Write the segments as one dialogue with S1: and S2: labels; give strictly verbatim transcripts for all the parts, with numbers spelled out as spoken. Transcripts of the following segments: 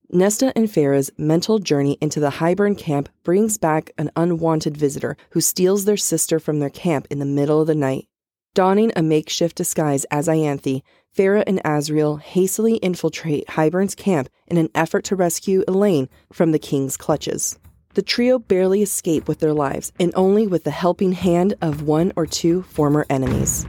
S1: Nesta and Feyre's mental journey into the Hybern camp brings back an unwanted visitor who steals their sister from their camp in the middle of the night. Donning a makeshift disguise as Ianthe, Feyre and Azriel hastily infiltrate Hybern's camp in an effort to rescue Elain from the king's clutches. The trio barely escape with their lives, and only with the helping hand of one or two former enemies.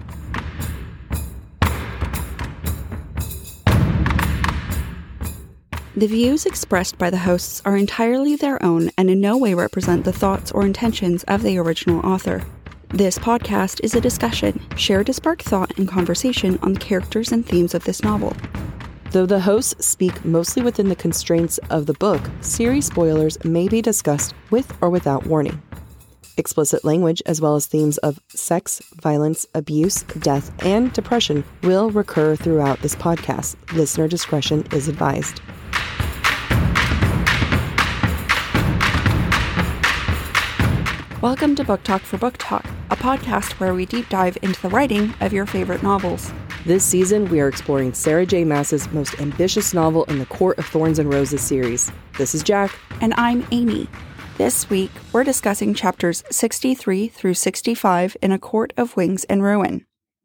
S2: The views expressed by the hosts are entirely their own and in no way represent the thoughts or intentions of the original author. This podcast is a discussion, shared to spark thought and conversation on the characters and themes of this novel.
S1: Though the hosts speak mostly within the constraints of the book, series spoilers may be discussed with or without warning. Explicit language, as well as themes of sex, violence, abuse, death, and depression, will recur throughout this podcast. Listener discretion is advised.
S2: Welcome to Book Talk for Book Talk, a podcast where we deep dive into the writing of your favorite novels.
S1: This season, we are exploring Sarah J. Maas's most ambitious novel in the Court of Thorns and Roses series. This is Jack.
S2: And I'm Amy. This week, we're discussing chapters sixty-three through sixty-five in A Court of Wings and Ruin.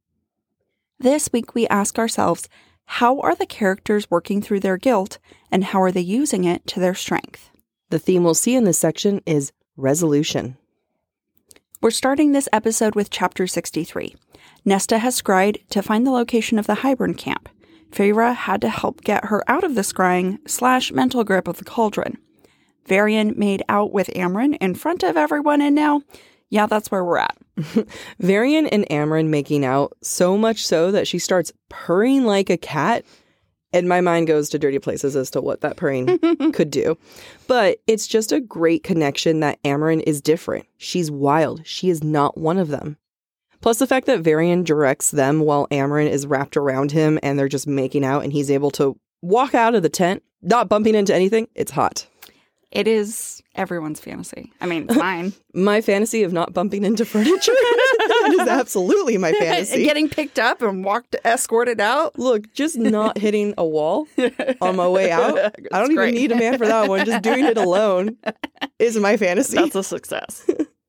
S2: This week, we ask ourselves, how are the characters working through their guilt, and how are they using it to their strength?
S1: The theme we'll see in this section is resolution.
S2: We're starting this episode with chapter sixty-three. Nesta has scryed to find the location of the Hybern camp. Feyre had to help get her out of the scrying slash mental grip of the cauldron. Varian made out with Amren in front of everyone, and now, yeah, that's where we're at.
S1: Varian and Amren making out, so much so that she starts purring like a cat. And my mind goes to dirty places as to what that purring could do. But it's just a great connection that Amren is different. She's wild. She is not one of them. Plus the fact that Varian directs them while Amren is wrapped around him and they're just making out and he's able to walk out of the tent, not bumping into anything. It's hot.
S2: It is everyone's fantasy. I mean, it's mine.
S1: My fantasy of not bumping into furniture is absolutely my fantasy.
S2: Getting picked up and walked, escorted out.
S1: Look, just not hitting a wall on my way out.
S2: It's
S1: I don't
S2: great.
S1: even need a man for that one. Just doing it alone is my fantasy.
S2: That's a success.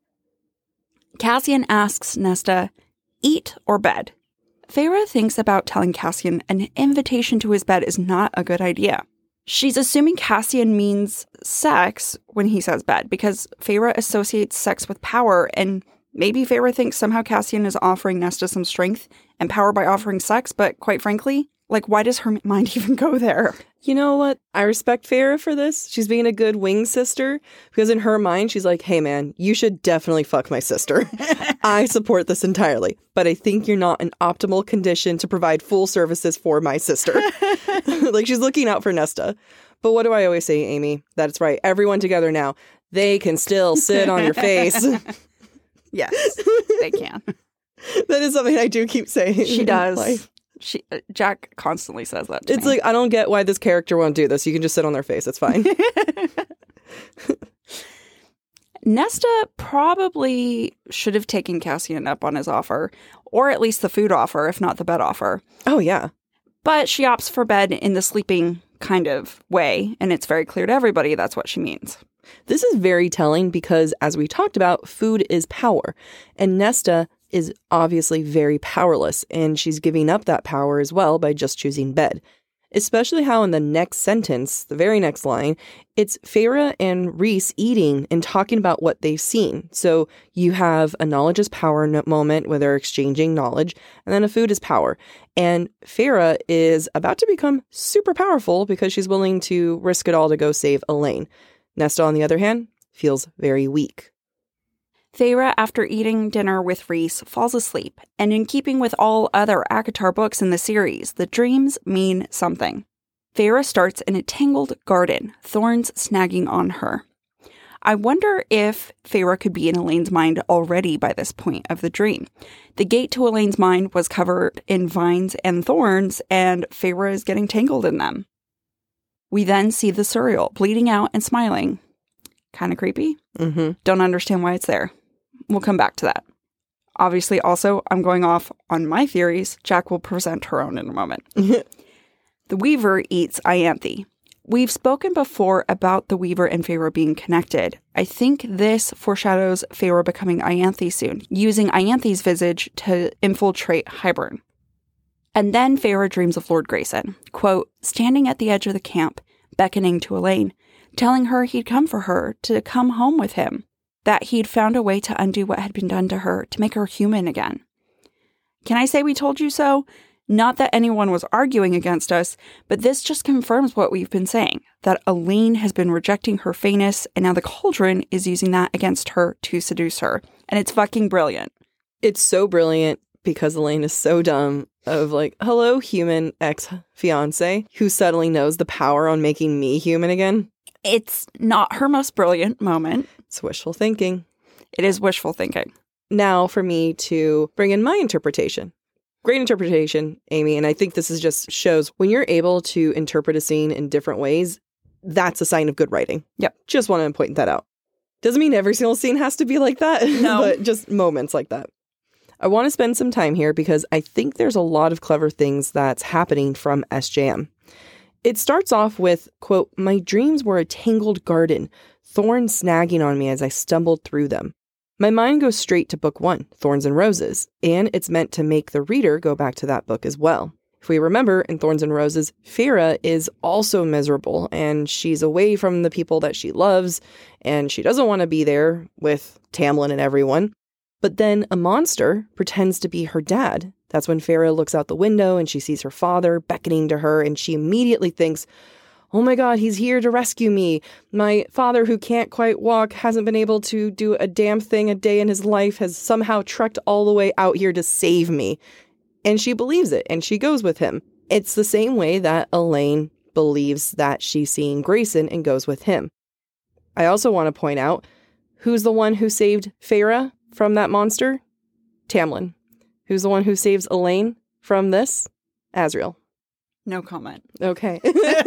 S2: Cassian asks Nesta, eat or bed? Feyre thinks about telling Cassian an invitation to his bed is not a good idea. She's assuming Cassian means sex when he says bed, because Feyre associates sex with power, and maybe Feyre thinks somehow Cassian is offering Nesta some strength and power by offering sex, but quite frankly, like, why does her mind even go there?
S1: You know what? I respect Feyre for this. She's being a good wing sister, because in her mind, she's like, hey man, you should definitely fuck my sister. I support this entirely, but I think you're not in optimal condition to provide full services for my sister. Like, she's looking out for Nesta. But what do I always say, Amy? That's right. Everyone together now. They can still sit on your face.
S2: Yes, they can.
S1: That is something I do keep saying.
S2: She does. She uh, Jack constantly says that to
S1: It's
S2: me.
S1: like, I don't get why this character won't do this. You can just sit on their face. It's fine.
S2: Nesta probably should have taken Cassian up on his offer, or at least the food offer, if not the bed offer.
S1: Oh, yeah.
S2: But she opts for bed in the sleeping kind of way, and it's very clear to everybody that's what she means.
S1: This is very telling because, as we talked about, food is power. And Nesta is obviously very powerless, and she's giving up that power as well by just choosing bed. Especially how in the next sentence, the very next line, it's Feyre and Rhys eating and talking about what they've seen. So you have a knowledge is power moment where they're exchanging knowledge, and then a food is power. And Feyre is about to become super powerful because she's willing to risk it all to go save Elain. Nesta, on the other hand, feels very weak.
S2: Feyre, after eating dinner with Rhys, falls asleep, and in keeping with all other ACOTAR books in the series, the dreams mean something. Feyre starts in a tangled garden, thorns snagging on her. I wonder if Feyre could be in Elaine's mind already by this point of the dream. The gate to Elaine's mind was covered in vines and thorns, and Feyre is getting tangled in them. We then see the Suriel bleeding out and smiling. Kind of creepy.
S1: Mm-hmm.
S2: Don't understand why it's there. We'll come back to that. Obviously, also, I'm going off on my theories. Jack will present her own in a moment. The Weaver eats Ianthe. We've spoken before about the Weaver and Feyre being connected. I think this foreshadows Feyre becoming Ianthe soon, using Ianthe's visage to infiltrate Hybern. And then Feyre dreams of Lord Grayson, quote, standing at the edge of the camp, beckoning to Elaine, telling her he'd come for her, to come home with him, that he'd found a way to undo what had been done to her, to make her human again. Can I say we told you so? Not that anyone was arguing against us, but this just confirms what we've been saying, that Elaine has been rejecting her Fayness, and now the Cauldron is using that against her to seduce her. And it's fucking brilliant.
S1: It's so brilliant because Elaine is so dumb of like, hello, human ex-fiance who suddenly knows the power on making me human again.
S2: It's not her most brilliant moment.
S1: It's wishful thinking.
S2: It is wishful thinking.
S1: Now for me to bring in my interpretation. Great interpretation, Amy, and I think this is just shows when you're able to interpret a scene in different ways, that's a sign of good writing.
S2: Yep.
S1: Just want to point that out. Doesn't mean every single scene has to be like that,
S2: no.
S1: But just moments like that. I want to spend some time here because I think there's a lot of clever things that's happening from S J M. It starts off with, quote, my dreams were a tangled garden, thorns snagging on me as I stumbled through them. My mind goes straight to book one, Thorns and Roses, and it's meant to make the reader go back to that book as well. If we remember, in Thorns and Roses, Feyre is also miserable, and she's away from the people that she loves, and she doesn't want to be there with Tamlin and everyone. But then a monster pretends to be her dad. That's when Feyre looks out the window and she sees her father beckoning to her, and she immediately thinks, oh my God, he's here to rescue me. My father, who can't quite walk, hasn't been able to do a damn thing a day in his life, has somehow trekked all the way out here to save me. And she believes it, and she goes with him. It's the same way that Elaine believes that she's seeing Grayson and goes with him. I also want to point out, who's the one who saved Feyre from that monster? Tamlin. Who's the one who saves Elaine from this? Asriel.
S2: No comment.
S1: Okay.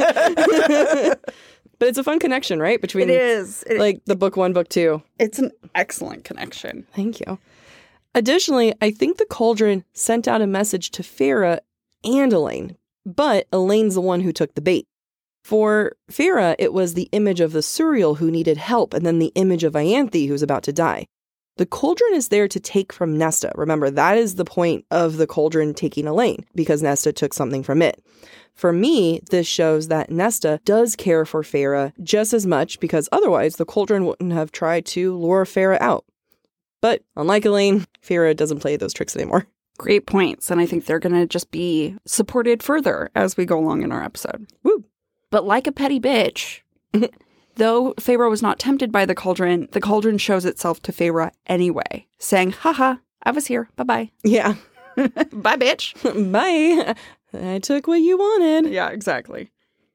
S1: But it's a fun connection, right? Between
S2: it is. It,
S1: like the book one, book two.
S2: It's an excellent connection.
S1: Thank you. Additionally, I think the Cauldron sent out a message to Feyre and Elaine, but Elaine's the one who took the bait. For Feyre, it was the image of the Suriel who needed help, and then the image of Ianthe who's about to die. The Cauldron is there to take from Nesta. Remember, that is the point of the Cauldron taking Elaine, because Nesta took something from it. For me, this shows that Nesta does care for Feyre just as much, because otherwise the Cauldron wouldn't have tried to lure Feyre out. But unlike Elaine, Feyre doesn't play those tricks anymore.
S2: Great points, and I think they're going to just be supported further as we go along in our episode.
S1: Woo!
S2: But like a petty bitch... Though Feyre was not tempted by the Cauldron, the Cauldron shows itself to Feyre anyway, saying, haha, I was here, bye-bye.
S1: Yeah.
S2: Bye, bitch.
S1: Bye. I took what you wanted.
S2: Yeah, exactly.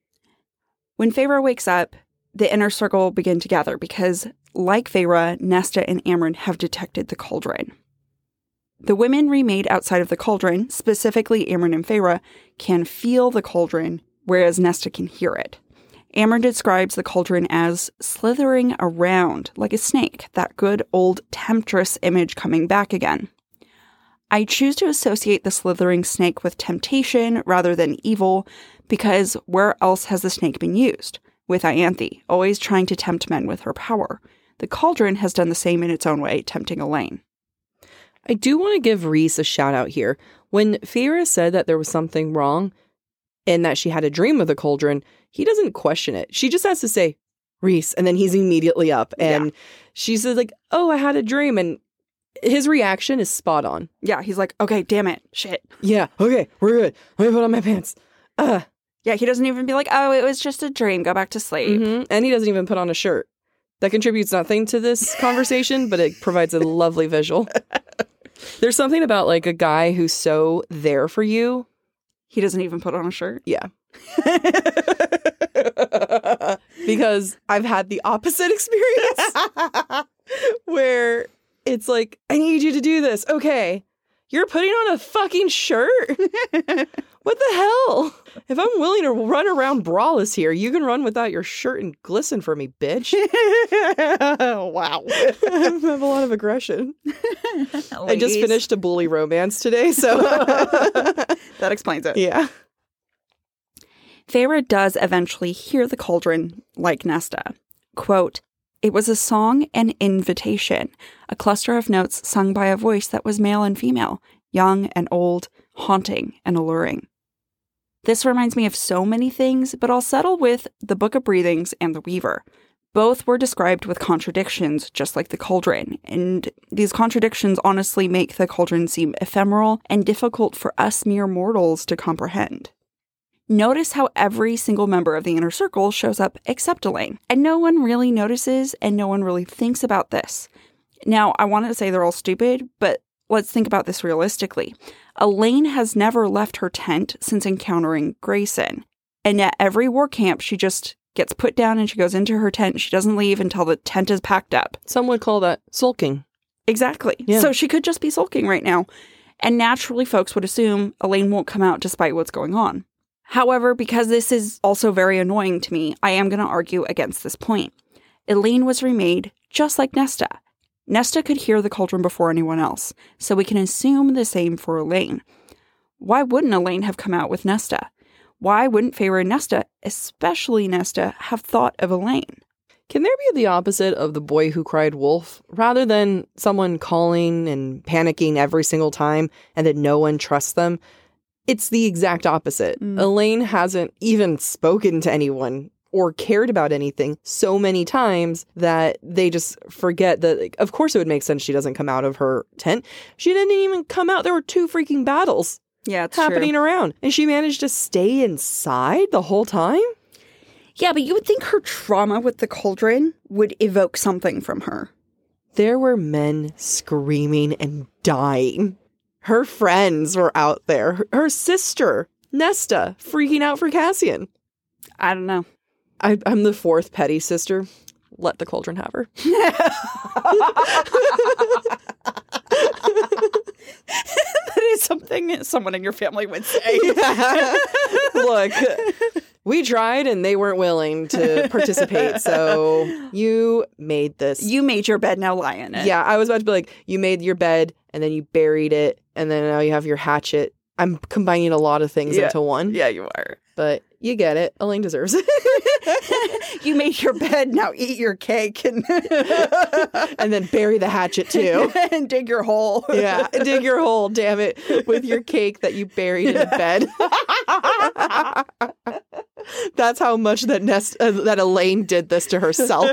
S2: When Feyre wakes up, the inner circle begin to gather because, like Feyre, Nesta and Amren have detected the Cauldron. The women remade outside of the Cauldron, specifically Amren and Feyre, can feel the Cauldron, whereas Nesta can hear it. Amren describes the Cauldron as slithering around like a snake, that good old temptress image coming back again. I choose to associate the slithering snake with temptation rather than evil, because where else has the snake been used? With Ianthe, always trying to tempt men with her power. The Cauldron has done the same in its own way, tempting Elaine.
S1: I do want to give Rhys a shout out here. When Feyre said that there was something wrong, and that she had a dream of the Cauldron, he doesn't question it. She just has to say, Rhys, and then he's immediately up. And yeah. She says, like, oh, I had a dream. And his reaction is spot on.
S2: Yeah, he's like, okay, damn it, shit.
S1: Yeah, okay, we're good. Let me put on my pants. Uh.
S2: Yeah, he doesn't even be like, oh, it was just a dream, go back to sleep.
S1: Mm-hmm. And he doesn't even put on a shirt. That contributes nothing to this conversation, but it provides a lovely visual. There's something about, like, a guy who's so there for you.
S2: He doesn't even put on a shirt?
S1: Yeah. Because I've had the opposite experience where it's like, I need you to do this. Okay. You're putting on a fucking shirt? What the hell? If I'm willing to run around braless here, you can run without your shirt and glisten for me, bitch.
S2: Wow.
S1: I have a lot of aggression. I just finished a bully romance today, so...
S2: That explains it.
S1: Yeah.
S2: Feyre does eventually hear the cauldron, like Nesta. Quote, "It was a song and invitation, a cluster of notes sung by a voice that was male and female, young and old, haunting and alluring." This reminds me of so many things, but I'll settle with the Book of Breathings and the Weaver. Both were described with contradictions, just like the cauldron, and these contradictions honestly make the cauldron seem ephemeral and difficult for us mere mortals to comprehend. Notice how every single member of the Inner Circle shows up except Elain, and no one really notices and no one really thinks about this. Now, I want to say they're all stupid, but let's think about this realistically. Elain has never left her tent since encountering Grayson, and at every war camp she just gets put down and she goes into her tent. She doesn't leave until the tent is packed up.
S1: Some would call that sulking.
S2: Exactly.
S1: Yeah.
S2: So she could just be sulking right now. And naturally, folks would assume Elain won't come out despite what's going on. However, because this is also very annoying to me, I am going to argue against this point. Elain was remade just like Nesta. Nesta could hear the cauldron before anyone else, so we can assume the same for Elain. Why wouldn't Elain have come out with Nesta? Why wouldn't Feyre and Nesta, especially Nesta, have thought of Elain?
S1: Can there be the opposite of the boy who cried wolf? Rather than someone calling and panicking every single time and that no one trusts them, it's the exact opposite. Mm. Elain hasn't even spoken to anyone or cared about anything so many times that they just forget that, like, of course it would make sense she doesn't come out of her tent. She didn't even come out. There were two freaking battles.
S2: Yeah, it's
S1: happening
S2: true.
S1: around. And she managed to stay inside the whole time?
S2: Yeah, but you would think her trauma with the cauldron would evoke something from her.
S1: There were men screaming and dying. Her friends were out there. Her, her sister, Nesta, freaking out for Cassian.
S2: I don't know.
S1: I, I'm the fourth petty sister. Let the cauldron have her.
S2: That is something someone in your family would say.
S1: Look, we tried and they weren't willing to participate, so you made this.
S2: You made your bed, now lie in it.
S1: Yeah, I was about to be like, you made your bed and then you buried it and then now you have your hatchet. I'm combining a lot of things
S2: yeah.
S1: into one.
S2: Yeah, you are.
S1: But you get it. Elain deserves it.
S2: You made your bed, now eat your cake. And,
S1: and then bury the hatchet, too.
S2: And dig your hole.
S1: Yeah, dig your hole, damn it, with your cake that you buried in the bed. That's how much that Nest, uh, that Elain did this to herself.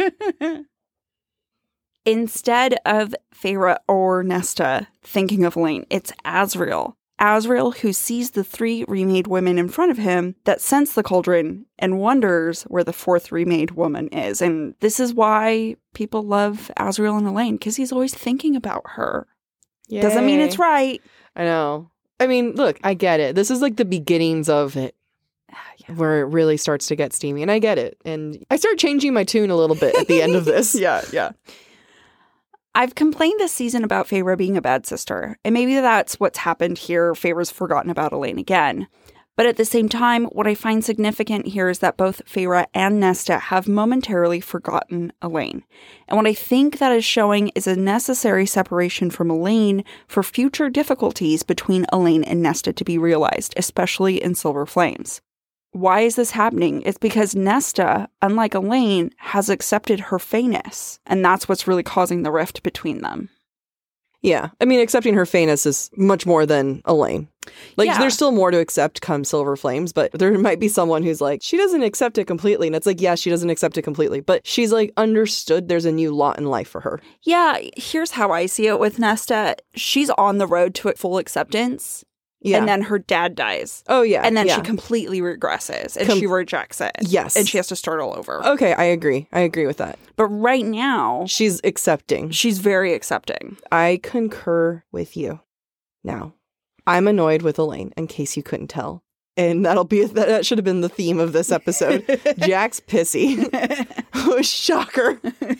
S2: Instead of Feyre or Nesta thinking of Elain, it's Azriel. Azriel, who sees the three remade women in front of him that sense the cauldron and wonders where the fourth remade woman is. And this is why people love Azriel and Elain, because he's always thinking about her. Yay. Doesn't mean it's right.
S1: I know. I mean, look, I get it. This is like the beginnings of it. Yeah. Where it really starts to get steamy. And I get it. And I start changing my tune a little bit at the end of this.
S2: Yeah, yeah. I've complained this season about Feyre being a bad sister, and maybe that's what's happened here. Feyre's forgotten about Elain again. But at the same time, what I find significant here is that both Feyre and Nesta have momentarily forgotten Elain. And what I think that is showing is a necessary separation from Elain for future difficulties between Elain and Nesta to be realized, especially in Silver Flames. Why is this happening? It's because Nesta, unlike Elain, has accepted her feyness, and that's what's really causing the rift between them.
S1: Yeah. I mean, accepting her feyness is much more than Elain. Like, yeah. There's still more to accept come Silver Flames, but there might be someone who's like, she doesn't accept it completely. And it's like, yeah, she doesn't accept it completely, but she's like understood there's a new lot in life for her.
S2: Yeah, here's how I see it with Nesta. She's on the road to full acceptance. Yeah. And then her dad dies.
S1: Oh, yeah.
S2: And then
S1: yeah.
S2: she completely regresses and
S1: Com-
S2: she rejects it.
S1: Yes.
S2: And she has to start all over.
S1: Okay, I agree. I agree with that.
S2: But right now,
S1: she's accepting.
S2: She's very accepting.
S1: I concur with you. Now, I'm annoyed with Elain, in case you couldn't tell. And that'll be that should have been the theme of this episode. Jack's pissy. Oh, shocker.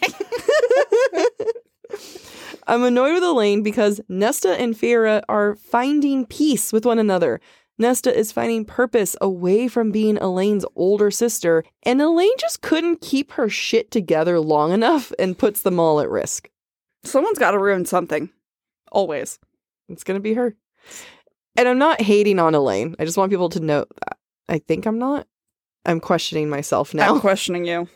S1: I'm annoyed with Elain because Nesta and Feyre are finding peace with one another. Nesta is finding purpose away from being Elain's older sister, and Elain just couldn't keep her shit together long enough and puts them all at risk.
S2: Someone's got to ruin something. Always.
S1: It's going to be her. And I'm not hating on Elain. I just want people to note that. I think I'm not. I'm questioning myself now.
S2: I'm questioning you.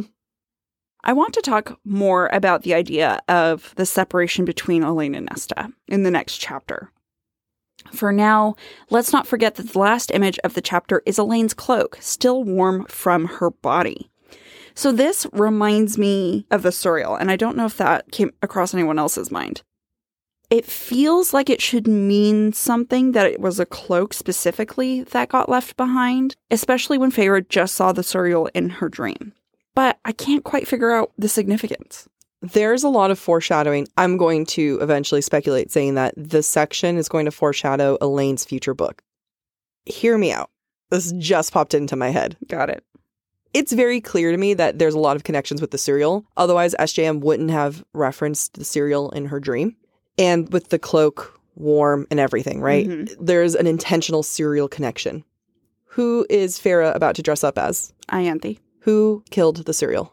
S2: I want to talk more about the idea of the separation between Elain and Nesta in the next chapter. For now, let's not forget that the last image of the chapter is Elain's cloak, still warm from her body. So this reminds me of the Suriel, and I don't know if that came across anyone else's mind. It feels like it should mean something, that it was a cloak specifically that got left behind, especially when Feyre just saw the Suriel in her dream. But I can't quite figure out the significance.
S1: There's a lot of foreshadowing. I'm going to eventually speculate saying that this section is going to foreshadow Elaine's future book. Hear me out. This just popped into my head.
S2: Got it.
S1: It's very clear to me that there's a lot of connections with the Suriel. Otherwise, S J M wouldn't have referenced the Suriel in her dream. And with the cloak, warm, and everything, right? Mm-hmm. There's an intentional Suriel connection. Who is Feyre about to dress up as?
S2: Ianthe.
S1: Who killed the Suriel?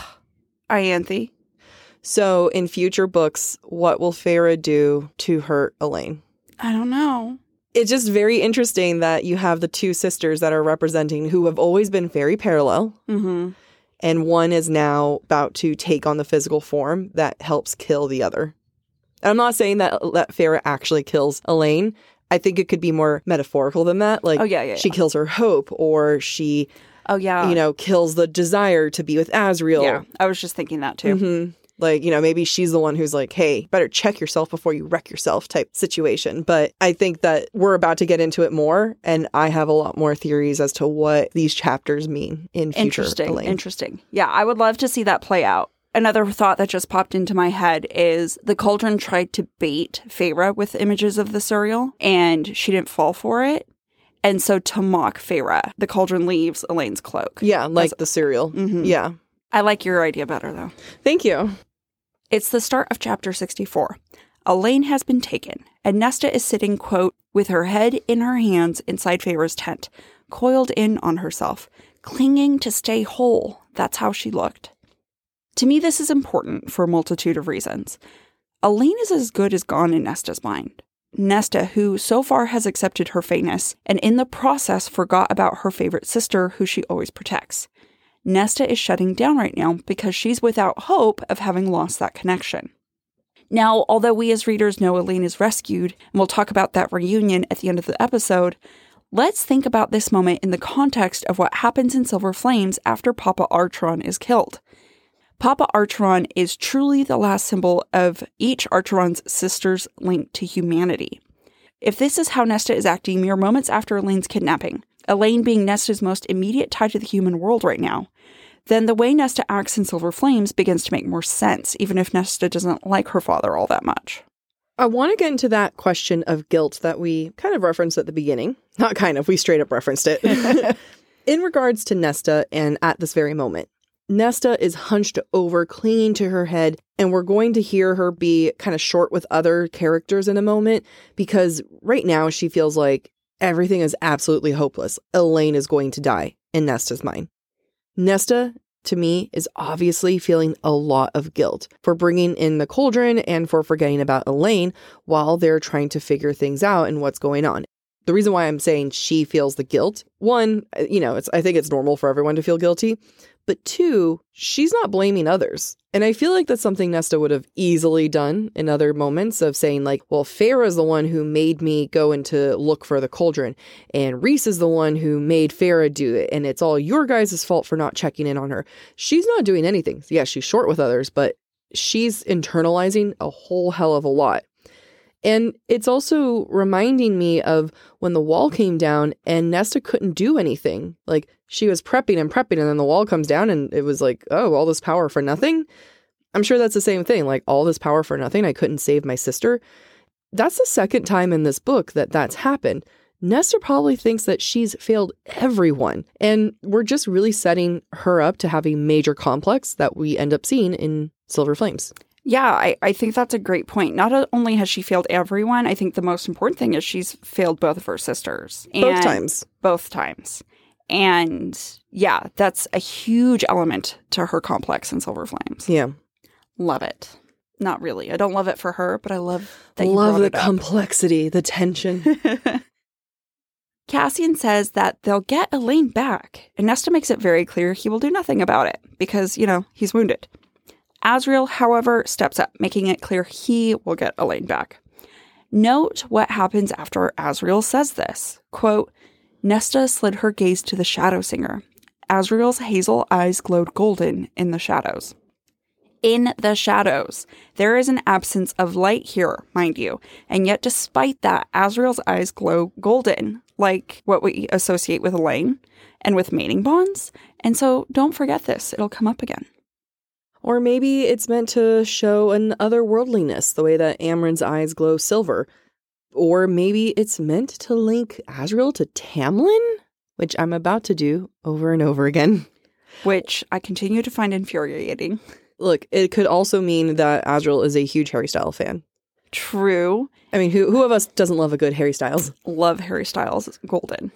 S2: Ianthe.
S1: So in future books, what will Feyre do to hurt Elaine?
S2: I don't know.
S1: It's just very interesting that you have the two sisters that are representing who have always been very parallel.
S2: Mm-hmm.
S1: And one is now about to take on the physical form that helps kill the other. And I'm not saying that, that Feyre actually kills Elaine. I think it could be more metaphorical than that. Like,
S2: oh, yeah, yeah,
S1: she
S2: yeah.
S1: kills her hope, or she,
S2: oh yeah,
S1: you know, kills the desire to be with Azriel.
S2: Yeah, I was just thinking that too.
S1: Mm-hmm. Like, you know, maybe she's the one who's like, hey, better check yourself before you wreck yourself type situation. But I think that we're about to get into it more. And I have a lot more theories as to what these chapters mean in future.
S2: Interesting.
S1: Elaine.
S2: Interesting. Yeah, I would love to see that play out. Another thought that just popped into my head is the Cauldron tried to bait Feyre with images of the Suriel, and she didn't fall for it. And so to mock Feyre, the Cauldron leaves Elaine's cloak.
S1: Yeah, like As, the Suriel.
S2: Mm-hmm.
S1: Yeah.
S2: I like your idea better, though.
S1: Thank you.
S2: It's the start of chapter sixty-four. Elaine has been taken, and Nesta is sitting, quote, with her head in her hands inside Feyre's tent, coiled in on herself, clinging to stay whole. That's how she looked. To me, this is important for a multitude of reasons. Elaine is as good as gone in Nesta's mind. Nesta, who so far has accepted her fateness, and in the process forgot about her favorite sister, who she always protects. Nesta is shutting down right now because she's without hope of having lost that connection. Now, although we as readers know Elaine is rescued, and we'll talk about that reunion at the end of the episode, let's think about this moment in the context of what happens in Silver Flames after Papa Archeron is killed. Papa Archeron is truly the last symbol of each Archeron's sisters linked to humanity. If this is how Nesta is acting mere moments after Elaine's kidnapping, Elaine being Nesta's most immediate tie to the human world right now, then the way Nesta acts in Silver Flames begins to make more sense, even if Nesta doesn't like her father all that much.
S1: I want to get into that question of guilt that we kind of referenced at the beginning. Not kind of, we straight up referenced it. In regards to Nesta and at this very moment. Nesta is hunched over, clinging to her head, and we're going to hear her be kind of short with other characters in a moment, because right now she feels like everything is absolutely hopeless. Elaine is going to die in Nesta's mind. Nesta, to me, is obviously feeling a lot of guilt for bringing in the Cauldron and for forgetting about Elaine while they're trying to figure things out and what's going on. The reason why I'm saying she feels the guilt, one, you know, it's I think it's normal for everyone to feel guilty. But two, she's not blaming others. And I feel like that's something Nesta would have easily done in other moments of saying like, well, Feyre's the one who made me go in to look for the Cauldron. And Rhys is the one who made Feyre do it. And it's all your guys' fault for not checking in on her. She's not doing anything. Yeah, she's short with others, but she's internalizing a whole hell of a lot. And it's also reminding me of when the wall came down and Nesta couldn't do anything. Like, she was prepping and prepping, and then the wall comes down and it was like, oh, all this power for nothing? I'm sure that's the same thing. Like, all this power for nothing? I couldn't save my sister? That's the second time in this book that that's happened. Nesta probably thinks that she's failed everyone. And we're just really setting her up to have a major complex that we end up seeing in Silver Flames.
S2: Yeah, I, I think that's a great point. Not only has she failed everyone, I think the most important thing is she's failed both of her sisters.
S1: And both times.
S2: Both times. And yeah, that's a huge element to her complex in Silver Flames.
S1: Yeah.
S2: Love it. Not really. I don't love it for her, but I love that you
S1: love
S2: brought
S1: the
S2: it up.
S1: Complexity, the tension.
S2: Cassian says that they'll get Elaine back, and Nesta makes it very clear he will do nothing about it because, you know, he's wounded. Azriel, however, steps up, making it clear he will get Elaine back. Note what happens after Azriel says this. Quote, Nesta slid her gaze to the Shadow Singer. Azriel's hazel eyes glowed golden in the shadows. In the shadows. There is an absence of light here, mind you, and yet despite that, Azriel's eyes glow golden, like what we associate with Elaine and with mating bonds. And so don't forget this. It'll come up again.
S1: Or maybe it's meant to show an otherworldliness, the way that Amren's eyes glow silver. Or maybe it's meant to link Azriel to Tamlin, which I'm about to do over and over again.
S2: Which I continue to find infuriating.
S1: Look, it could also mean that Azriel is a huge Harry Styles fan.
S2: True.
S1: I mean, who who of us doesn't love a good Harry Styles?
S2: Love Harry Styles. Golden.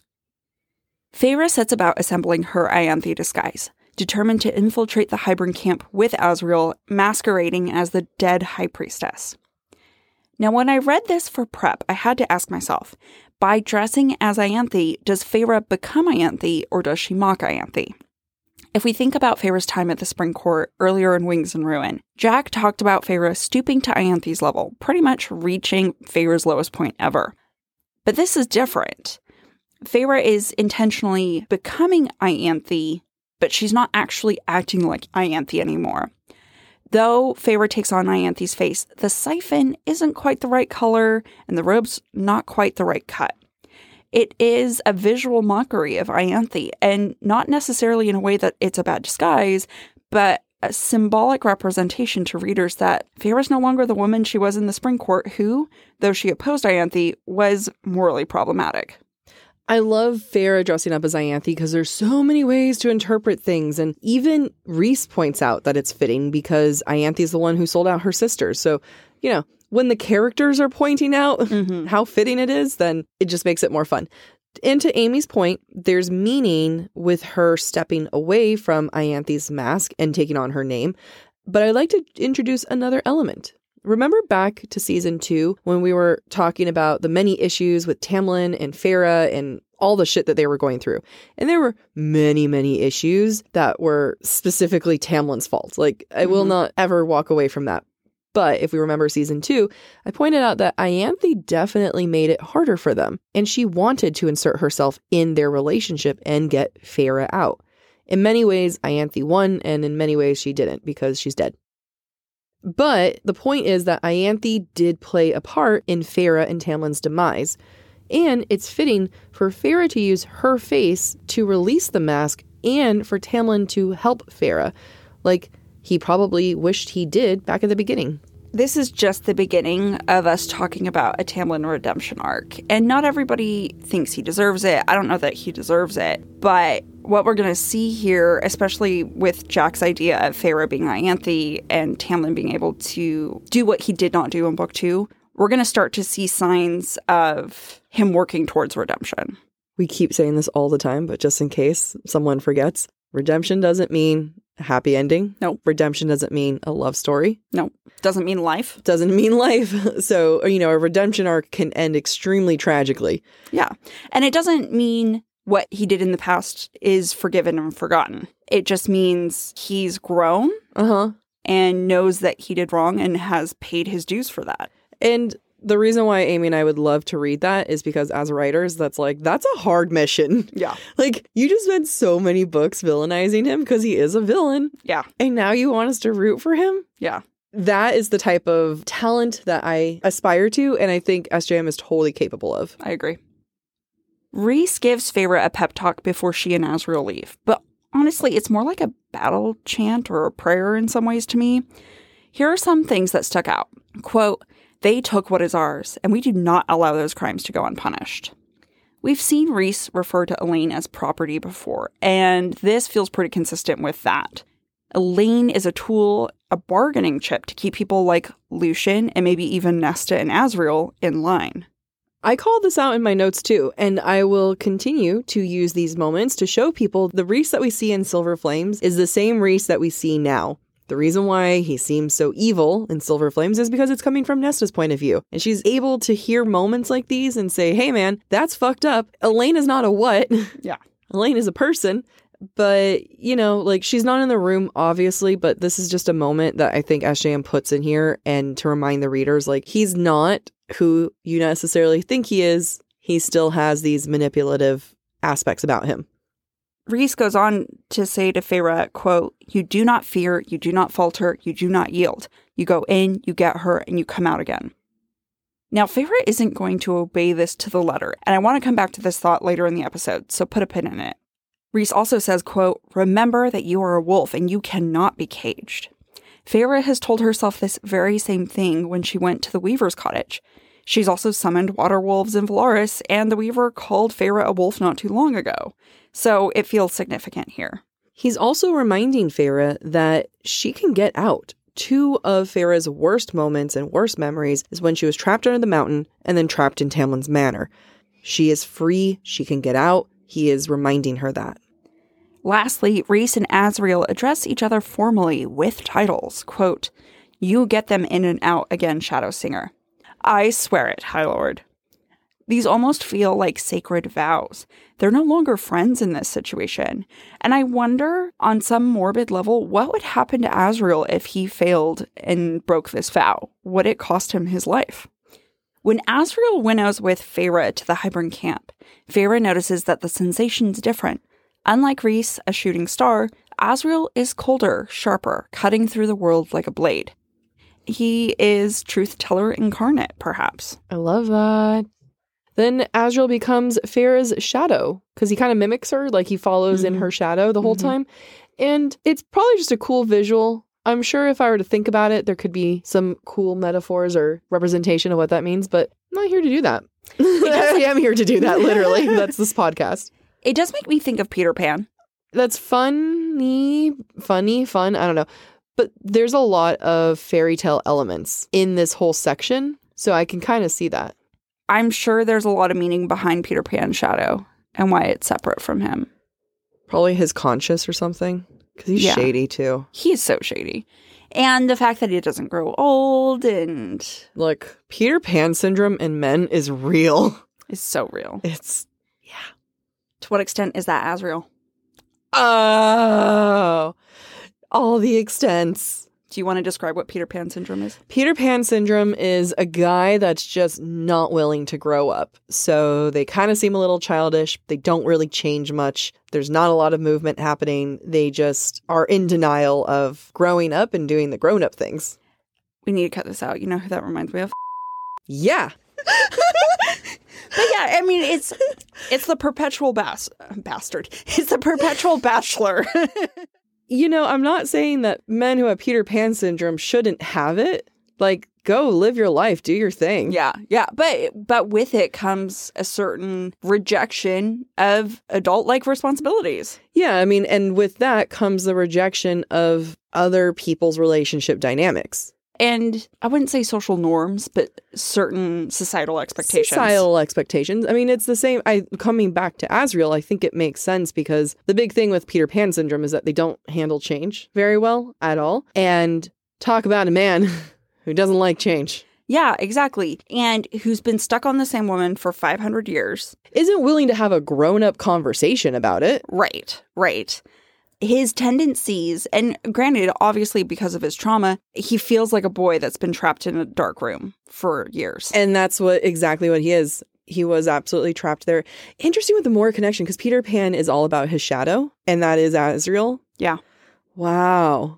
S2: Feyre sets about assembling her Ianthe disguise, determined to infiltrate the Hybern camp with Azriel, masquerading as the dead High Priestess. Now, when I read this for prep, I had to ask myself, by dressing as Ianthe, does Feyre become Ianthe, or does she mock Ianthe? If we think about Feyre's time at the Spring Court earlier in Wings and Ruin, Jack talked about Feyre stooping to Ianthe's level, pretty much reaching Feyre's lowest point ever. But this is different. Feyre is intentionally becoming Ianthe, but she's not actually acting like Ianthe anymore. Though Feyre takes on Ianthe's face, the siphon isn't quite the right color, and the robe's not quite the right cut. It is a visual mockery of Ianthe, and not necessarily in a way that it's a bad disguise, but a symbolic representation to readers that Feyre's no longer the woman she was in the Spring Court who, though she opposed Ianthe, was morally problematic.
S1: I love Feyre dressing up as Ianthe because there's so many ways to interpret things, and even Rhys points out that it's fitting because Ianthe's the one who sold out her sisters, so, you know, when the characters are pointing out mm-hmm. how fitting it is, then it just makes it more fun. And to Amy's point, there's meaning with her stepping away from Ianthe's mask and taking on her name. But I'd like to introduce another element. Remember back to season two when we were talking about the many issues with Tamlin and Feyre and all the shit that they were going through. And there were many, many issues that were specifically Tamlin's fault. Like, I mm-hmm. will not ever walk away from that. But if we remember season two, I pointed out that Ianthe definitely made it harder for them, and she wanted to insert herself in their relationship and get Feyre out. In many ways, Ianthe won, and in many ways she didn't, because she's dead. But the point is that Ianthe did play a part in Feyre and Tamlin's demise, and it's fitting for Feyre to use her face to release the mask and for Tamlin to help Feyre. Like, he probably wished he did back at the beginning.
S2: This is just the beginning of us talking about a Tamlin redemption arc. And not everybody thinks he deserves it. I don't know that he deserves it. But what we're going to see here, especially with Jack's idea of Feyre being Ianthe and Tamlin being able to do what he did not do in book two, we're going to start to see signs of him working towards redemption.
S1: We keep saying this all the time, but just in case someone forgets, redemption doesn't mean a happy ending.
S2: No.
S1: Redemption doesn't mean a love story.
S2: No. Doesn't mean life.
S1: Doesn't mean life. So, you know, a redemption arc can end extremely tragically.
S2: Yeah. And it doesn't mean what he did in the past is forgiven and forgotten. It just means he's grown
S1: uh-huh.
S2: and knows that he did wrong and has paid his dues for that.
S1: And the reason why Amy and I would love to read that is because as writers, that's like, that's a hard mission.
S2: Yeah.
S1: Like, you just read so many books villainizing him because he is a villain.
S2: Yeah.
S1: And now you want us to root for him?
S2: Yeah.
S1: That is the type of talent that I aspire to, and I think S J M is totally capable of.
S2: I agree. Rhys gives Feyre a pep talk before she and Azriel leave, but honestly, it's more like a battle chant or a prayer in some ways to me. Here are some things that stuck out. Quote, "They took what is ours, and we do not allow those crimes to go unpunished." We've seen Rhys refer to Elaine as property before, and this feels pretty consistent with that. Elaine is a tool, a bargaining chip to keep people like Lucien and maybe even Nesta and Azriel in line.
S1: I called this out in my notes too, and I will continue to use these moments to show people the Rhys that we see in Silver Flames is the same Rhys that we see now. The reason why he seems so evil in Silver Flames is because it's coming from Nesta's point of view. And she's able to hear moments like these and say, hey man, that's fucked up. Elaine is not a what?
S2: Yeah.
S1: Elaine is a person. But, you know, like she's not in the room, obviously, but this is just a moment that I think S J M puts in here and to remind the readers, like, he's not who you necessarily think he is. He still has these manipulative aspects about him.
S2: Rhys goes on to say to Feyre, quote, you do not fear, you do not falter, you do not yield. You go in, you get her, and you come out again. Now, Feyre isn't going to obey this to the letter, and I want to come back to this thought later in the episode, so put a pin in it. Rhys also says, quote, remember that you are a wolf and you cannot be caged. Feyre has told herself this very same thing when she went to the Weaver's cottage. She's also summoned water wolves in Velaris, and the Weaver called Feyre a wolf not too long ago. So it feels significant here.
S1: He's also reminding Feyre that she can get out. Two of Feyre's worst moments and worst memories is when she was trapped under the mountain and then trapped in Tamlin's Manor. She is free. She can get out. He is reminding her that.
S2: Lastly, Rhys and Azriel address each other formally with titles. Quote, you get them in and out again, Shadow Singer. I swear it, High Lord. These almost feel like sacred vows. They're no longer friends in this situation. And I wonder, on some morbid level, what would happen to Azriel if he failed and broke this vow? Would it cost him his life? When Azriel winnows with Feyre to the Hybern camp, Feyre notices that the sensation's different. Unlike Rhys, a shooting star, Azriel is colder, sharper, cutting through the world like a blade. He is truth teller incarnate, perhaps.
S1: I love that. Then Azriel becomes Feyre's shadow, because he kind of mimics her, like he follows mm-hmm. in her shadow the whole mm-hmm. time. And it's probably just a cool visual. I'm sure if I were to think about it, there could be some cool metaphors or representation of what that means, but I'm not here to do that. I am here to do that, literally. That's this podcast.
S2: It does make me think of Peter Pan.
S1: That's funny, funny, fun, I don't know. But there's a lot of fairy tale elements in this whole section, so I can kind of see that.
S2: I'm sure there's a lot of meaning behind Peter Pan's shadow and why it's separate from him.
S1: Probably his conscience or something, because he's yeah. shady too.
S2: He's so shady. And the fact that he doesn't grow old and...
S1: Look, Peter Pan syndrome in men is real.
S2: It's so real.
S1: It's, yeah.
S2: To what extent is that Azriel?
S1: Oh, all the extents.
S2: Do you want to describe what Peter Pan syndrome is?
S1: Peter Pan syndrome is a guy that's just not willing to grow up. So they kind of seem a little childish. They don't really change much. There's not a lot of movement happening. They just are in denial of growing up and doing the grown-up things.
S2: We need to cut this out. You know who that reminds me of?
S1: Yeah.
S2: But yeah, I mean, it's it's the perpetual bas- bastard. It's the perpetual bachelor.
S1: You know, I'm not saying that men who have Peter Pan syndrome shouldn't have it. Like, go live your life, do your thing.
S2: Yeah, yeah. But but with it comes a certain rejection of adult-like responsibilities.
S1: Yeah, I mean, and with that comes the rejection of other people's relationship dynamics.
S2: And I wouldn't say social norms, but certain societal expectations.
S1: Societal expectations. I mean, it's the same. I coming back to Azriel, I think it makes sense because the big thing with Peter Pan syndrome is that they don't handle change very well at all. And talk about a man who doesn't like change.
S2: Yeah, exactly. And who's been stuck on the same woman for five hundred years.
S1: Isn't willing to have a grown-up conversation about it.
S2: Right, right. His tendencies, and granted, obviously because of his trauma, he feels like a boy that's been trapped in a dark room for years.
S1: And that's what exactly what he is. He was absolutely trapped there. Interesting with the Moira connection, because Peter Pan is all about his shadow, and that is Azriel.
S2: Yeah.
S1: Wow.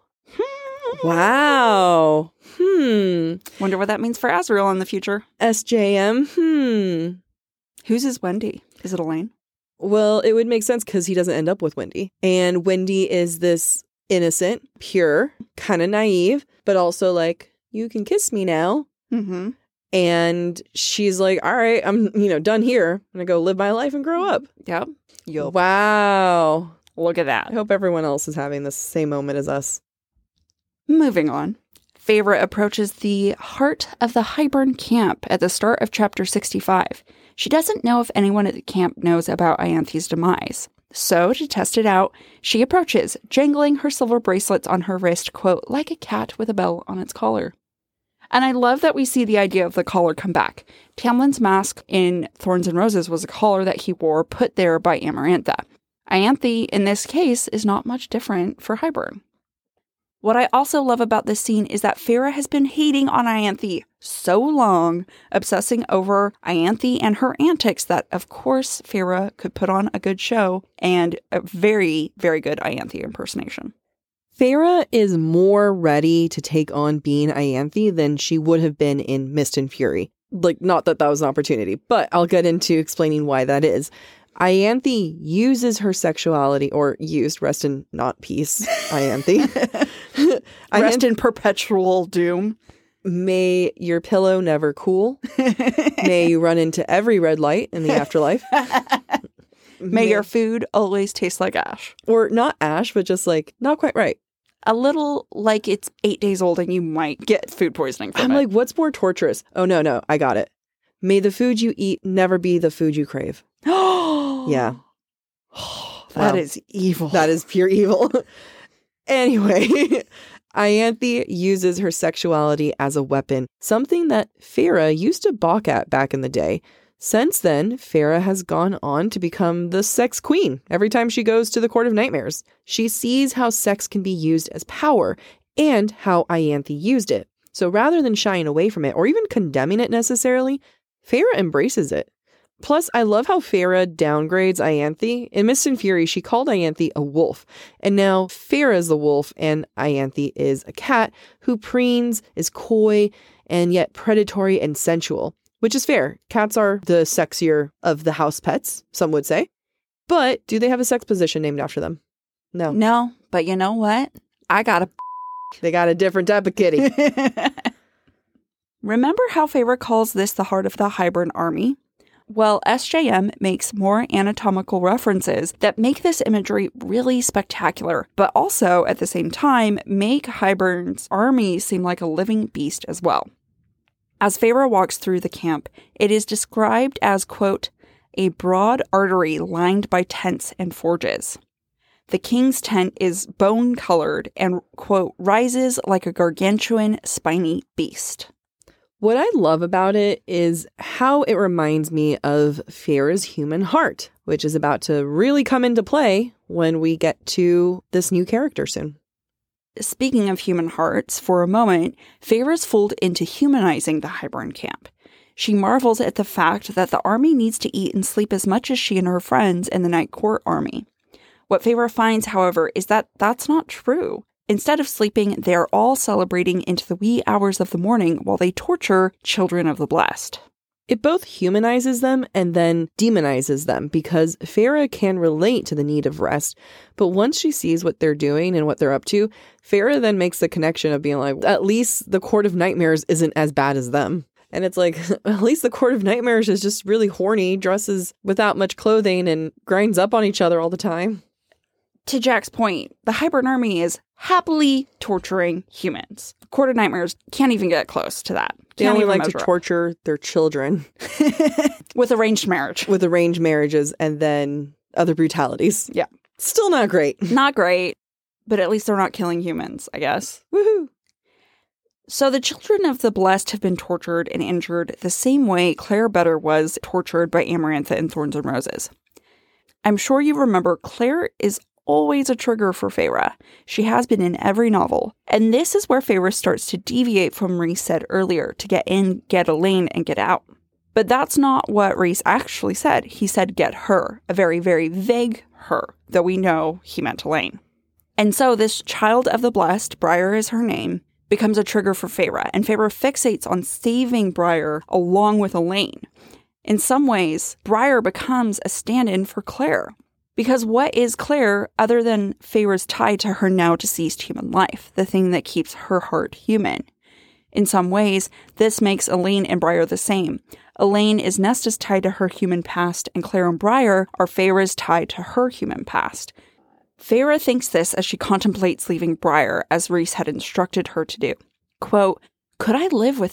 S1: Wow. Hmm.
S2: Wonder what that means for Azriel in the future.
S1: S J M. Hmm.
S2: Whose is Wendy? Is it Elaine?
S1: Well, it would make sense because he doesn't end up with Wendy. And Wendy is this innocent, pure, kind of naive, but also like, you can kiss me now.
S2: Mm-hmm.
S1: And she's like, all right, I'm, you know, done here. I'm going to go live my life and grow up.
S2: Yep. Yep.
S1: Wow.
S2: Look at that.
S1: I hope everyone else is having the same moment as us.
S2: Moving on. Feyre approaches the heart of the Hybern camp at the start of chapter sixty-five. She doesn't know if anyone at the camp knows about Ianthe's demise. So, to test it out, she approaches, jangling her silver bracelets on her wrist, quote, like a cat with a bell on its collar. And I love that we see the idea of the collar come back. Tamlin's mask in Thorns and Roses was a collar that he wore, put there by Amarantha. Ianthe, in this case, is not much different for Hybern. What I also love about this scene is that Feyre has been hating on Ianthe so long, obsessing over Ianthe and her antics, that, of course, Feyre could put on a good show and a very, very good Ianthe impersonation.
S1: Feyre is more ready to take on being Ianthe than she would have been in Mist and Fury. Like, not that that was an opportunity, but I'll get into explaining why that is. Ianthe uses her sexuality, or used, rest in not peace, Ianthe.
S2: Rest in perpetual doom.
S1: May your pillow never cool. May you run into every red light in the afterlife.
S2: May, May your food always taste like ash.
S1: Or not ash, but just like not quite right.
S2: A little like it's eight days oold and you might get food poisoning from
S1: I'm
S2: it.
S1: like, what's more torturous? Oh, no, no, I got it. May the food you eat never be the food you crave. Yeah.
S2: That
S1: Wow.
S2: is evil.
S1: That is pure evil. Anyway, Ianthe uses her sexuality as a weapon, something that Feyre used to balk at back in the day. Since then, Feyre has gone on to become the sex queen every time she goes to the Court of Nightmares. She sees how sex can be used as power and how Ianthe used it. So rather than shying away from it or even condemning it necessarily, Feyre embraces it. Plus, I love how Feyre downgrades Ianthe. In Mist and Fury, she called Ianthe a wolf. And now Feyre is the wolf and Ianthe is a cat who preens, is coy, and yet predatory and sensual. Which is fair. Cats are the sexier of the house pets, some would say. But do they have a sex position named after them? No.
S2: No, but you know what? I got a...
S1: They got a different type of kitty.
S2: Remember how Feyre calls this the heart of the Hybern army? Well, S J M makes more anatomical references that make this imagery really spectacular, but also, at the same time, make Hybern's army seem like a living beast as well. As Feyre walks through the camp, it is described as, quote, a broad artery lined by tents and forges. The king's tent is bone-colored and, quote, rises like a gargantuan, spiny beast.
S1: What I love about it is how it reminds me of Feyre's human heart, which is about to really come into play when we get to this new character soon.
S2: Speaking of human hearts, for a moment, Feyre's fooled into humanizing the Hybern camp. She marvels at the fact that the army needs to eat and sleep as much as she and her friends in the Night Court army. What Feyre finds, however, is that that's not true. Instead of sleeping, they are all celebrating into the wee hours of the morning while they torture children of the blessed.
S1: It both humanizes them and then demonizes them because Feyre can relate to the need of rest. But once she sees what they're doing and what they're up to, Feyre then makes the connection of being like, at least the Court of Nightmares isn't as bad as them. And it's like, at least the Court of Nightmares is just really horny, dresses without much clothing, and grinds up on each other all the time.
S2: To Jack's point, the Hybern army is happily torturing humans. The Court of Nightmares can't even get close to that.
S1: They
S2: Can't
S1: only
S2: even
S1: like to
S2: measure up.
S1: torture their children
S2: With arranged marriage.
S1: with arranged marriages and then other brutalities.
S2: Yeah.
S1: Still not great.
S2: Not great, but at least they're not killing humans, I guess.
S1: Woohoo.
S2: So the children of the blessed have been tortured and injured the same way Claire Better was tortured by Amarantha in Thorns and Roses. I'm sure you remember Claire is always a trigger for Feyre. She has been in every novel. And this is where Feyre starts to deviate from Rhys said earlier, to get in, get Elaine, and get out. But that's not what Rhys actually said. He said get her, a very, very vague her, though we know he meant Elaine. And so this child of the blessed, Briar is her name, becomes a trigger for Feyre, and Feyre fixates on saving Briar along with Elaine. In some ways, Briar becomes a stand-in for Claire. Because what is Claire other than Feyre's tie to her now deceased human life, the thing that keeps her heart human? In some ways, this makes Elaine and Briar the same. Elaine is Nesta's tie to her human past, and Claire and Briar are Feyre's tie to her human past. Feyre thinks this as she contemplates leaving Briar, as Rhys had instructed her to do. Quote, could I live with it?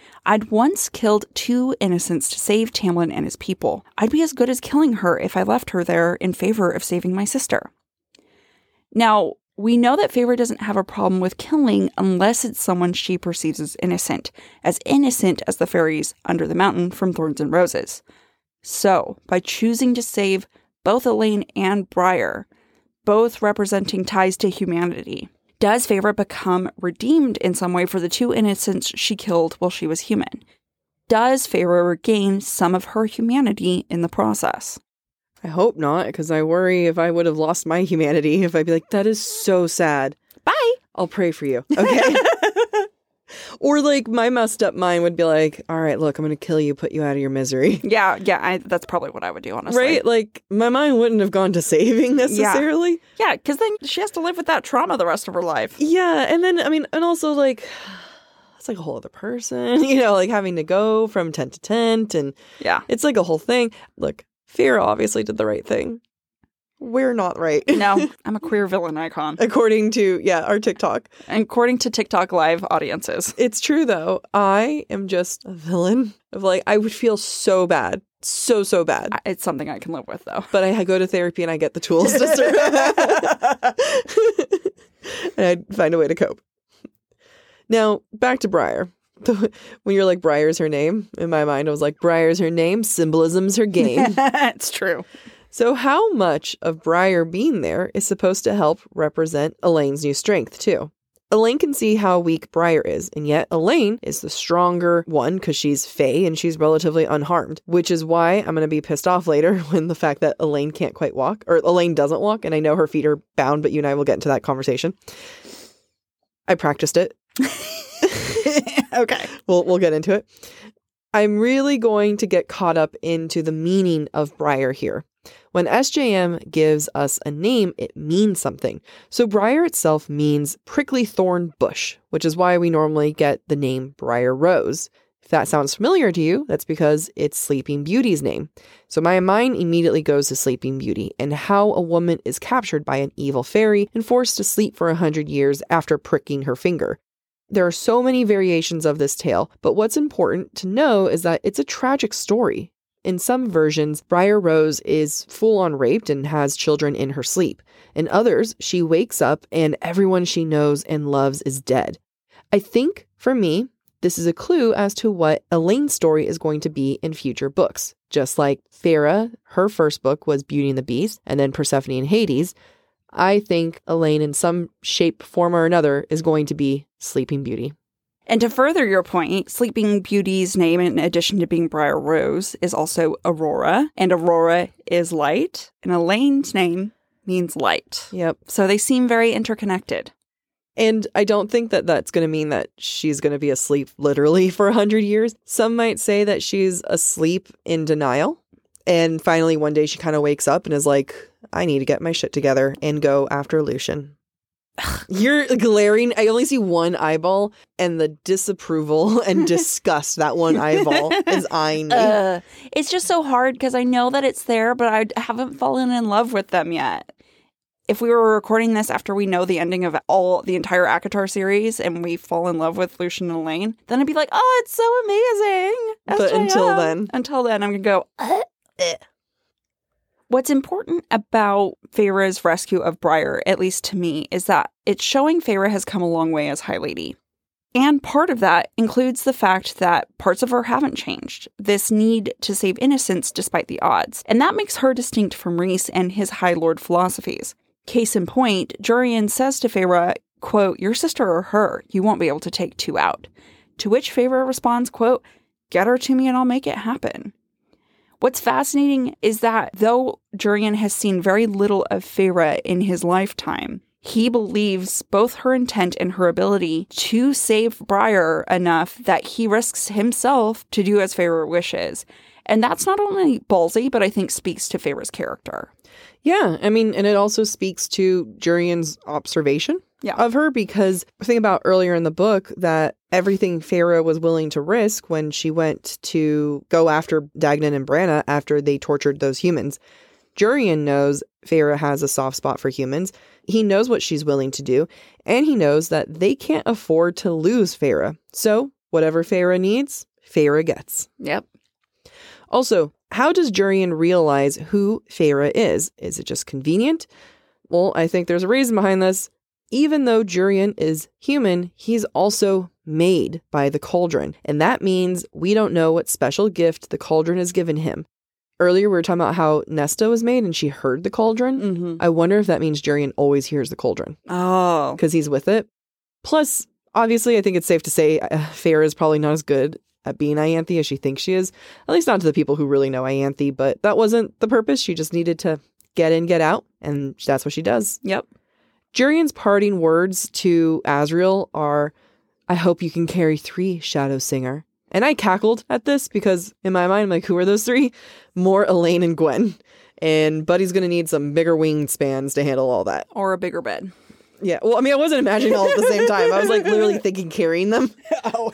S2: I'd once killed two innocents to save Tamlin and his people. I'd be as good as killing her if I left her there in favor of saving my sister. Now, we know that Feyre doesn't have a problem with killing unless it's someone she perceives as innocent, as innocent as the fairies under the mountain from Thorns and Roses. So, by choosing to save both Elain and Briar, both representing ties to humanity, does Feyre become redeemed in some way for the two innocents she killed while she was human? Does Feyre regain some of her humanity in the process?
S1: I hope not, because I worry if I would have lost my humanity, if I'd be like, that is so sad.
S2: Bye!
S1: I'll pray for you. Okay? Or like my messed up mind would be like, all right, look, I'm going to kill you, put you out of your misery.
S2: Yeah, yeah, I, that's probably what I would do, honestly.
S1: Right? Like, my mind wouldn't have gone to saving necessarily.
S2: Yeah, because yeah, then she has to live with that trauma the rest of her life.
S1: Yeah, and then, I mean, and also like, it's like a whole other person, you know, like having to go from tent to tent, and
S2: yeah,
S1: it's like a whole thing. Look, Feyre obviously did the right thing. We're not right.
S2: No, I'm a queer villain icon.
S1: According to, yeah, our TikTok.
S2: And according to TikTok live audiences.
S1: It's true, though. I am just a villain of like, I would feel so bad. So, so bad.
S2: It's something I can live with, though.
S1: But I go to therapy and I get the tools to survive. And I find a way to cope. Now, back to Briar. When you're like, Briar's her name, in my mind, I was like, Briar's her name, symbolism's her game.
S2: It's true.
S1: So how much of Briar being there is supposed to help represent Elain's new strength, too? Elain can see how weak Briar is, and yet Elain is the stronger one because she's Fae and she's relatively unharmed, which is why I'm going to be pissed off later when the fact that Elain can't quite walk, or Elain doesn't walk, and I know her feet are bound, but you and I will get into that conversation. I practiced it.
S2: Okay.
S1: We'll we'll get into it. I'm really going to get caught up into the meaning of Briar here. When S J M gives us a name, it means something. So Briar itself means prickly thorn bush, which is why we normally get the name Briar Rose. If that sounds familiar to you, that's because it's Sleeping Beauty's name. So my mind immediately goes to Sleeping Beauty and how a woman is captured by an evil fairy and forced to sleep for a hundred years after pricking her finger. There are so many variations of this tale, but what's important to know is that it's a tragic story. In some versions, Briar Rose is full-on raped and has children in her sleep. In others, she wakes up and everyone she knows and loves is dead. I think, for me, this is a clue as to what Elain's story is going to be in future books. Just like Feyre, her first book was Beauty and the Beast, and then Persephone and Hades, I think Elain in some shape, form, or another is going to be Sleeping Beauty.
S2: And to further your point, Sleeping Beauty's name, in addition to being Briar Rose, is also Aurora, and Aurora is light, and Elain's name means light.
S1: Yep.
S2: So they seem very interconnected.
S1: And I don't think that that's going to mean that she's going to be asleep literally for a hundred years. Some might say that she's asleep in denial, and finally one day she kind of wakes up and is like, I need to get my shit together and go after Lucien. You're glaring. I only see one eyeball, and the disapproval and disgust that one eyeball is eyeing me.
S2: Uh, it's just so hard because I know that it's there, but I haven't fallen in love with them yet. If we were recording this after we know the ending of all the entire ACOTAR series and we fall in love with Lucien and Elain, then I'd be like, oh, it's so amazing.
S1: But
S2: S J M.
S1: until then.
S2: Until then, I'm going to go, uh, eh. What's important about Feyre's rescue of Briar, at least to me, is that it's showing Feyre has come a long way as High Lady. And part of that includes the fact that parts of her haven't changed. This need to save innocence despite the odds. And that makes her distinct from Rhys and his High Lord philosophies. Case in point, Jurian says to Feyre, quote, your sister or her, you won't be able to take two out. To which Feyre responds, quote, get her to me and I'll make it happen. What's fascinating is that though Jurian has seen very little of Feyre in his lifetime, he believes both her intent and her ability to save Briar enough that he risks himself to do as Feyre wishes. And that's not only ballsy, but I think speaks to Feyre's character.
S1: Yeah, I mean, and it also speaks to Jurian's observation
S2: yeah.
S1: of her, because think about earlier in the book that everything Feyre was willing to risk when she went to go after Dagnan and Branna after they tortured those humans. Jurian knows Feyre has a soft spot for humans. He knows what she's willing to do, and he knows that they can't afford to lose Feyre. So Whatever Feyre needs, Feyre gets.
S2: Yep.
S1: Also, how does Jurian realize who Feyre is? Is it just convenient? Well, I think there's a reason behind this. Even though Jurian is human, he's also made by the cauldron. And that means we don't know what special gift the cauldron has given him. Earlier, we were talking about how Nesta was made and she heard the cauldron.
S2: Mm-hmm.
S1: I wonder if that means Jurian always hears the cauldron.
S2: Oh.
S1: Because he's with it. Plus, obviously, I think it's safe to say uh, Feyre is probably not as good at being Ianthe as she thinks she is. At least not to the people who really know Ianthe, but that wasn't the purpose. She just needed to get in, get out, and that's what she does.
S2: Yep.
S1: Jurian's parting words to Azriel are, I hope you can carry three, Shadow Singer. And I cackled at this because in my mind, I'm like, who are those three? More Elaine and Gwen. And Buddy's going to need some bigger wingspans to handle all that.
S2: Or a bigger bed.
S1: Yeah. Well, I mean, I wasn't imagining all at the same time. I was like literally thinking carrying them.
S2: Oh.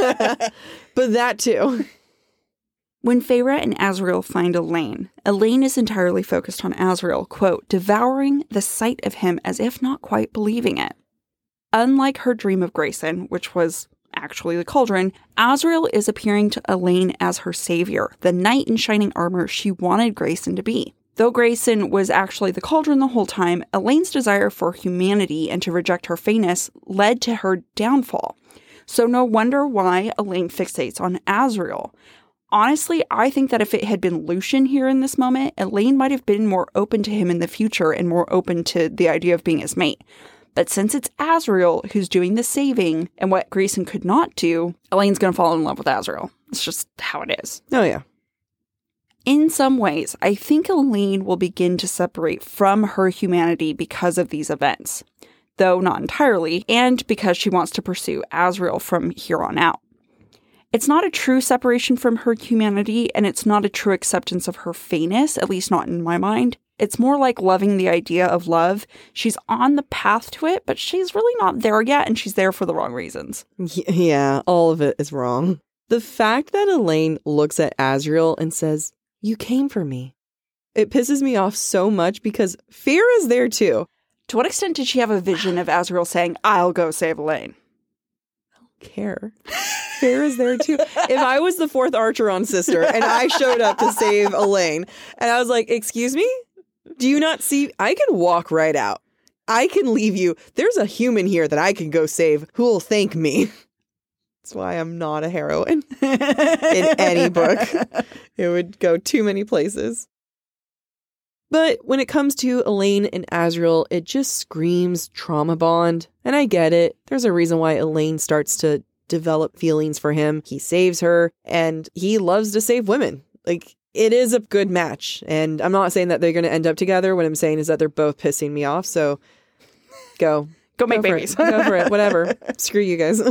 S1: But that too.
S2: When Feyre and Azriel find Elaine, Elaine is entirely focused on Azriel, quote, devouring the sight of him as if not quite believing it. Unlike her dream of Grayson, which was actually the cauldron, Azriel is appearing to Elaine as her savior, the knight in shining armor she wanted Grayson to be. Though Grayson was actually the cauldron the whole time, Elaine's desire for humanity and to reject her fairness led to her downfall. So no wonder why Elaine fixates on Azriel. Honestly, I think that if it had been Lucien here in this moment, Elaine might have been more open to him in the future and more open to the idea of being his mate. But since it's Azriel who's doing the saving and what Grayson could not do, Elaine's going to fall in love with Azriel. It's just how it is.
S1: Oh, yeah.
S2: In some ways, I think Elaine will begin to separate from her humanity because of these events, though not entirely, and because she wants to pursue Azriel from here on out. It's not a true separation from her humanity, and it's not a true acceptance of her fayness, at least not in my mind. It's more like loving the idea of love. She's on the path to it, but she's really not there yet, and she's there for the wrong reasons.
S1: Yeah, all of it is wrong. The fact that Elaine looks at Azriel and says, you came for me, it pisses me off so much because Feyre is there too.
S2: To what extent did she have a vision of Azriel saying, I'll go save Elaine?
S1: I don't care. Feyre is there too. If I was the fourth Archeron sister and I showed up to save Elaine and I was like, excuse me? Do you not see? I can walk right out. I can leave you. There's a human here that I can go save who will thank me. That's why I'm not a heroine in any book. It would go too many places. But when it comes to Elaine and Azriel, it just screams trauma bond. And I get it. There's a reason why Elaine starts to develop feelings for him. He saves her and he loves to save women. Like, it is a good match. And I'm not saying that they're going to end up together. What I'm saying is that they're both pissing me off. So go.
S2: Go make
S1: go
S2: babies.
S1: For go for it. Whatever. Screw you guys.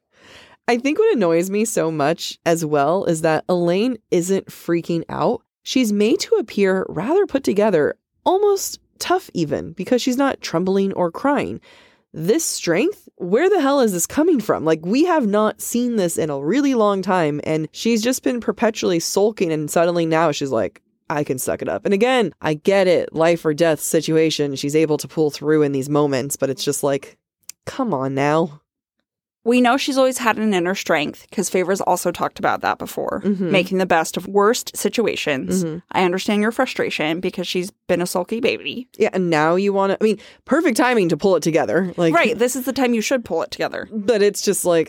S1: I think what annoys me so much as well is that Elaine isn't freaking out. She's made to appear rather put together, almost tough even, because she's not trembling or crying. This strength, where the hell is this coming from? Like, we have not seen this in a really long time, and she's just been perpetually sulking, and suddenly now she's like, I can suck it up. And again, I get it, life or death situation, she's able to pull through in these moments, but it's just like, come on now.
S2: We know she's always had an inner strength, because Feyre's also talked about that before, mm-hmm. making the best of worst situations. Mm-hmm. I understand your frustration, because she's been a sulky baby.
S1: Yeah, and now you want to, I mean, perfect timing to pull it together. Like,
S2: right, this is the time you should pull it together.
S1: But it's just like...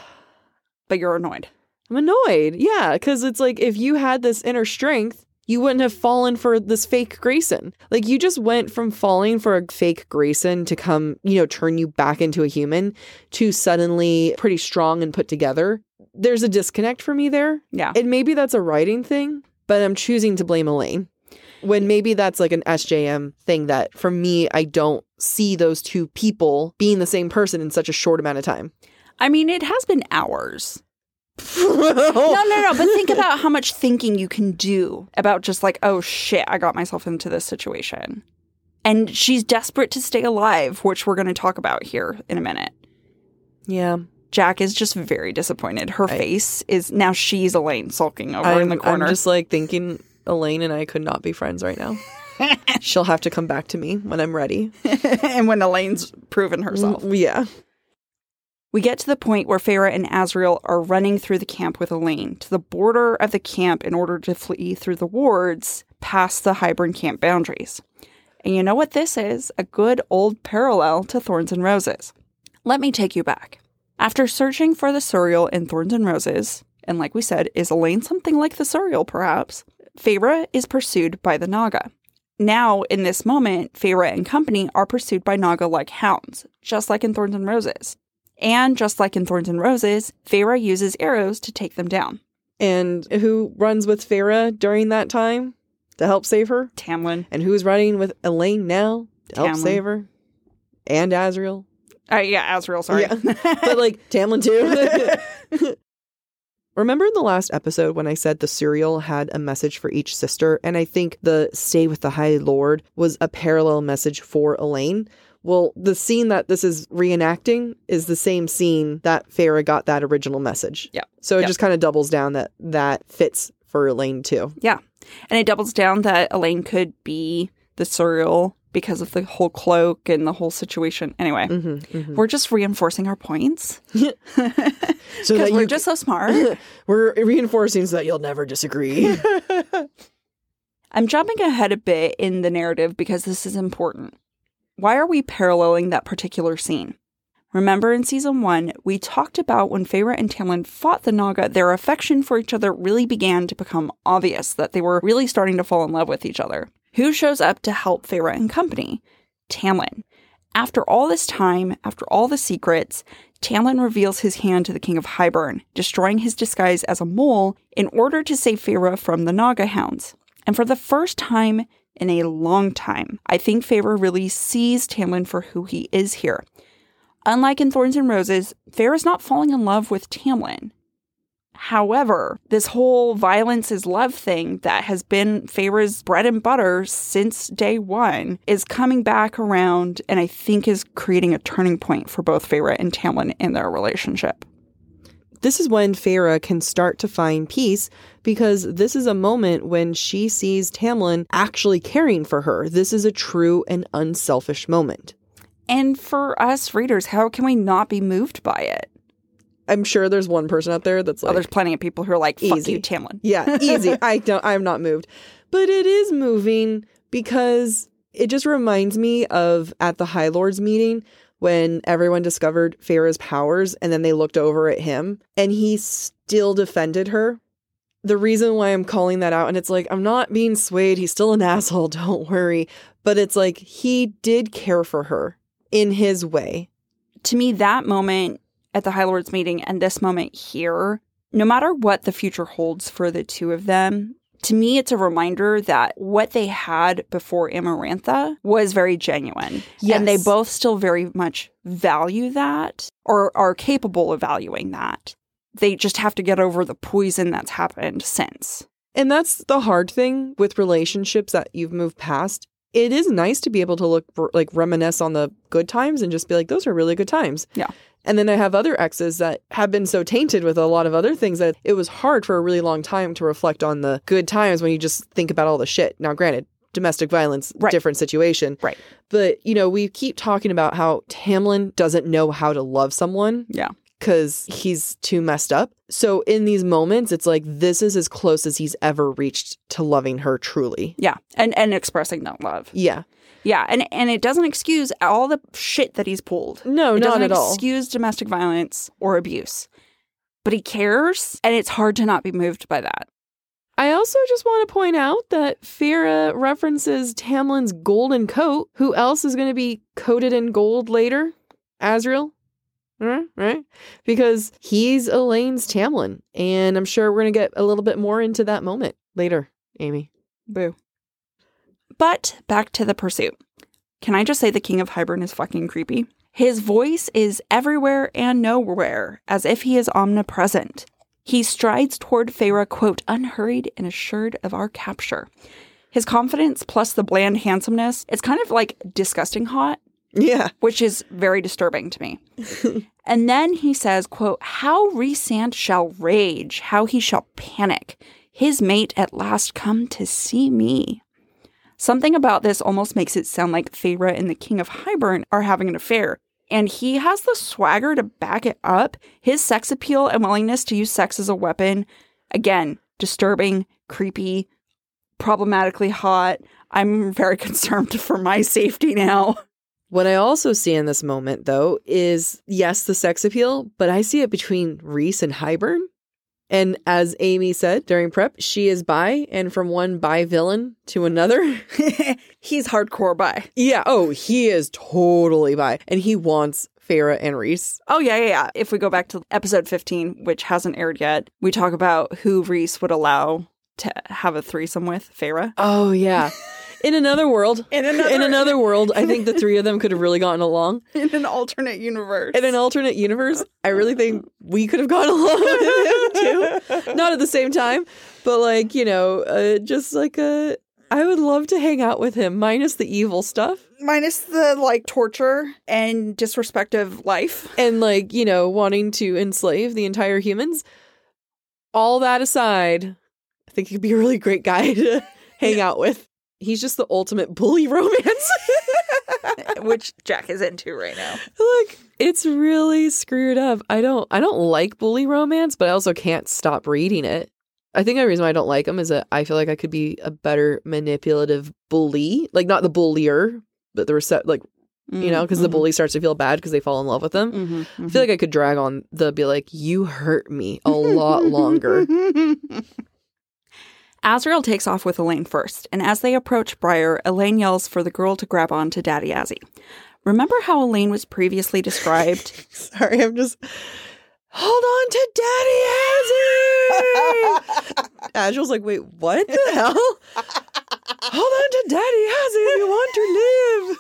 S2: But you're annoyed.
S1: I'm annoyed, yeah, because it's like, if you had this inner strength, you wouldn't have fallen for this fake Grayson. Like, you just went from falling for a fake Grayson to come, you know, turn you back into a human to suddenly pretty strong and put together. There's a disconnect for me there.
S2: Yeah.
S1: And maybe that's a writing thing, but I'm choosing to blame Elaine. When maybe that's like an S J M thing that, for me, I don't see those two people being the same person in such a short amount of time.
S2: I mean, it has been hours. no, no, no. But think about how much thinking you can do about just like, oh, shit, I got myself into this situation. And she's desperate to stay alive, which we're going to talk about here in a minute.
S1: Yeah.
S2: Jack is just very disappointed. Her I, face is now she's Elaine sulking over
S1: I'm,
S2: in the corner.
S1: I'm just like thinking Elaine and I could not be friends right now. She'll have to come back to me when I'm ready.
S2: And when Elaine's proven herself.
S1: Yeah.
S2: We get to the point where Feyre and Azriel are running through the camp with Elain to the border of the camp in order to flee through the wards past the Hybern camp boundaries. And you know what this is? A good old parallel to Thorns and Roses. Let me take you back. After searching for the Suriel in Thorns and Roses, and like we said, is Elain something like the Suriel perhaps? Feyre is pursued by the Naga. Now, in this moment, Feyre and company are pursued by Naga like hounds, just like in Thorns and Roses. And just like in Thorns and Roses, Feyre uses arrows to take them down.
S1: And who runs with Feyre during that time to help save her?
S2: Tamlin.
S1: And who's running with Elain now to help
S2: Tamlin.
S1: save her? And Azriel?
S2: Uh, yeah, Azriel, sorry.
S1: Yeah. But like, Tamlin too. Remember in the last episode when I said the Suriel had a message for each sister? And I think the stay with the High Lord was a parallel message for Elain. Well, the scene that this is reenacting is the same scene that Feyre got that original message.
S2: Yeah.
S1: So it
S2: yeah.
S1: just kind of doubles down that that fits for Elain too.
S2: Yeah. And it doubles down that Elain could be the Suriel because of the whole cloak and the whole situation. Anyway,
S1: mm-hmm, mm-hmm.
S2: we're just reinforcing our points.
S1: So that
S2: we're
S1: you,
S2: just so smart.
S1: We're reinforcing so that you'll never disagree.
S2: I'm jumping ahead a bit in the narrative because this is important. Why are we paralleling that particular scene? Remember in season one, we talked about when Feyre and Tamlin fought the Naga, their affection for each other really began to become obvious, that they were really starting to fall in love with each other. Who shows up to help Feyre and company? Tamlin. After all this time, after all the secrets, Tamlin reveals his hand to the King of Hybern, destroying his disguise as a mole in order to save Feyre from the Naga hounds. And for the first time in a long time, I think Feyre really sees Tamlin for who he is here. Unlike in Thorns and Roses, Feyre's not falling in love with Tamlin. However, this whole violence is love thing that has been Feyre's bread and butter since day one is coming back around and I think is creating a turning point for both Feyre and Tamlin in their relationship.
S1: This is when Feyre can start to find peace because this is a moment when she sees Tamlin actually caring for her. This is a true and unselfish moment.
S2: And for us readers, how can we not be moved by it?
S1: I'm sure there's one person out there that's like...
S2: Oh, there's plenty of people who are like, fuck
S1: easy.
S2: you, Tamlin.
S1: Yeah, easy. I don't, I'm not moved. But it is moving because it just reminds me of at the High Lords meeting when everyone discovered Feyre's powers and then they looked over at him and he still defended her. The reason why I'm calling that out, and it's like, I'm not being swayed. He's still an asshole. Don't worry. But it's like, he did care for her in his way.
S2: To me, that moment at the High Lords meeting and this moment here, no matter what the future holds for the two of them, to me, it's a reminder that what they had before Amarantha was very genuine.
S1: Yes.
S2: And they both still very much value that or are capable of valuing that. They just have to get over the poison that's happened since.
S1: And that's the hard thing with relationships that you've moved past. It is nice to be able to look, like, reminisce on the good times and just be like, those are really good times.
S2: Yeah.
S1: And then I have other exes that have been so tainted with a lot of other things that it was hard for a really long time to reflect on the good times when you just think about all the shit. Now, granted, domestic violence,
S2: right. different
S1: situation.
S2: Right.
S1: But, you know, we keep talking about how Tamlin doesn't know how to love someone.
S2: Yeah.
S1: Because he's too messed up. So in these moments, it's like, this is as close as he's ever reached to loving her truly.
S2: Yeah. And and expressing that love.
S1: Yeah.
S2: Yeah. And and it doesn't excuse all the shit that he's pulled.
S1: No,
S2: it
S1: not at all.
S2: It doesn't excuse domestic violence or abuse. But he cares, and it's hard to not be moved by that.
S1: I also just want to point out that Feyre references Tamlin's golden coat. Who else is going to be coated in gold later? Azriel? Right, right? Because he's Elaine's Tamlin. And I'm sure we're going to get a little bit more into that moment later, Amy.
S2: Boo. But back to the pursuit. Can I just say the King of Hybern is fucking creepy? His voice is everywhere and nowhere, as if he is omnipresent. He strides toward Feyre, quote, unhurried and assured of our capture. His confidence plus the bland handsomeness, it's kind of like disgusting hot.
S1: Yeah.
S2: Which is very disturbing to me. And then he says, quote, how Rhysand shall rage, how he shall panic. His mate at last come to see me. Something about this almost makes it sound like Feyre and the King of Hybern are having an affair. And he has the swagger to back it up. His sex appeal and willingness to use sex as a weapon, again, disturbing, creepy, problematically hot. I'm very concerned for my safety now.
S1: What I also see in this moment, though, is, yes, the sex appeal, but I see it between Rhys and Hybern. And as Amy said during prep, she is bi, and from one bi villain to another.
S2: He's hardcore bi.
S1: Yeah, oh, he is totally bi. And he wants Feyre and Rhys.
S2: Oh, yeah, yeah, yeah. If we go back to episode fifteen, which hasn't aired yet, we talk about who Rhys would allow to have a threesome with, Feyre.
S1: Oh, yeah. In another world,
S2: in another,
S1: in another world, I think the three of them could have really gotten along.
S2: In an alternate universe.
S1: In an alternate universe, I really think we could have gotten along with him too. Not at the same time, but like, you know, uh, just like a, I would love to hang out with him, minus the evil stuff.
S2: Minus the, like, torture and disrespect of life.
S1: And, like, you know, wanting to enslave the entire humans. All that aside, I think he'd be a really great guy to hang out with. He's just the ultimate bully romance.
S2: Which Jack is into right now.
S1: Look, it's really screwed up. I don't I don't like bully romance, but I also can't stop reading it. I think the reason why I don't like them is that I feel like I could be a better manipulative bully. Like, not the bullier, but the recept, like, mm-hmm. you know, because the bully starts to feel bad because they fall in love with them. Mm-hmm, mm-hmm. I feel like I could drag on the be like, you hurt me a lot longer.
S2: Azriel takes off with Elain first, and as they approach Briar, Elain yells for the girl to grab on to Daddy Azzy. Remember how Elain was previously described?
S1: Sorry, I'm just... Hold on to Daddy Azzy! Azriel's like, wait, what the hell? Hold on to Daddy Azzy if you want to live!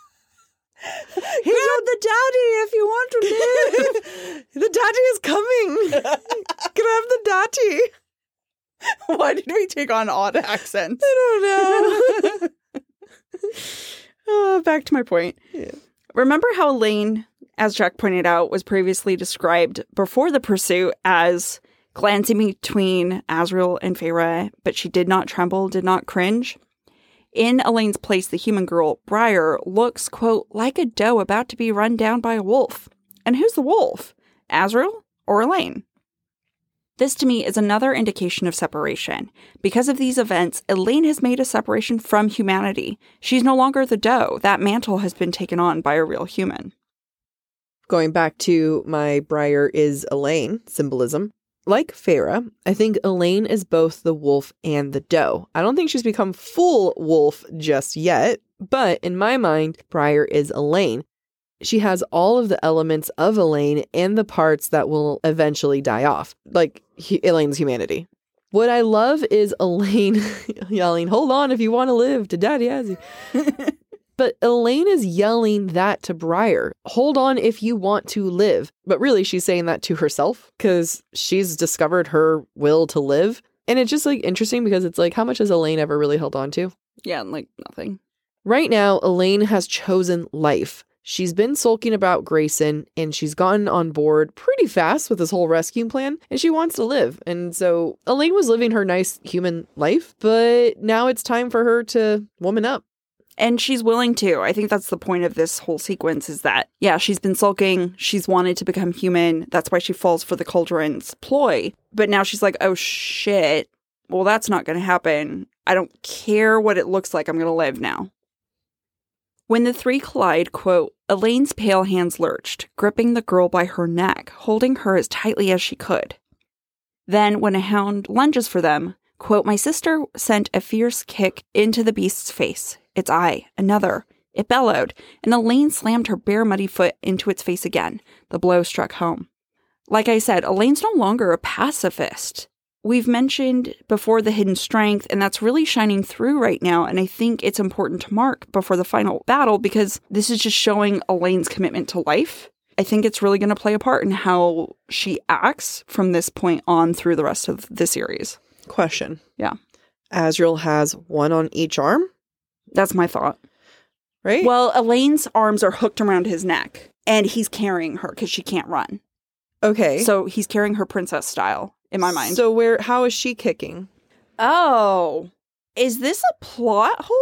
S2: Grab the daddy if you want to live!
S1: The daddy is coming! Grab the daddy!
S2: Why did we take on odd accents?
S1: I don't know.
S2: uh, back to my point.
S1: Yeah.
S2: Remember how Elain, as Jack pointed out, was previously described before the pursuit as glancing between Azriel and Feyre, but she did not tremble, did not cringe? In Elaine's place, the human girl, Briar, looks, quote, like a doe about to be run down by a wolf. And who's the wolf? Azriel or Elain? This, to me, is another indication of separation. Because of these events, Elain has made a separation from humanity. She's no longer the doe. That mantle has been taken on by a real human.
S1: Going back to my Briar is Elain symbolism, like Feyre, I think Elain is both the wolf and the doe. I don't think she's become full wolf just yet, but in my mind, Briar is Elain. She has all of the elements of Elain and the parts that will eventually die off, like he, Elaine's humanity. What I love is Elain yelling, hold on if you want to live, to Daddy Azzy. But Elain is yelling that to Briar. Hold on if you want to live. But really, she's saying that to herself because she's discovered her will to live. And it's just like interesting because it's like, how much has Elain ever really held on to?
S2: Yeah, like nothing.
S1: Right now, Elain has chosen life. She's been sulking about Grayson, and she's gotten on board pretty fast with this whole rescue plan, and she wants to live. And so Elain was living her nice human life, but now it's time for her to woman up.
S2: And she's willing to. I think that's the point of this whole sequence is that, yeah, she's been sulking. She's wanted to become human. That's why she falls for the Cauldron's ploy. But now she's like, oh, shit. Well, that's not going to happen. I don't care what it looks like. I'm going to live now. When the three collide, quote, Elaine's pale hands lurched, gripping the girl by her neck, holding her as tightly as she could. Then, when a hound lunges for them, quote, my sister sent a fierce kick into the beast's face. Its eye, another. It bellowed, and Elain slammed her bare muddy foot into its face again. The blow struck home. Like I said, Elaine's no longer a pacifist. We've mentioned before the hidden strength, and that's really shining through right now, and I think it's important to mark before the final battle because this is just showing Elaine's commitment to life. I think it's really going to play a part in how she acts from this point on through the rest of the series.
S1: Question.
S2: Yeah.
S1: Azriel has one on each arm?
S2: That's my thought.
S1: Right?
S2: Well, Elaine's arms are hooked around his neck, and he's carrying her because she can't run.
S1: Okay.
S2: So he's carrying her princess style, in my mind.
S1: So where? How is she kicking?
S2: Oh. Is this a plot hole?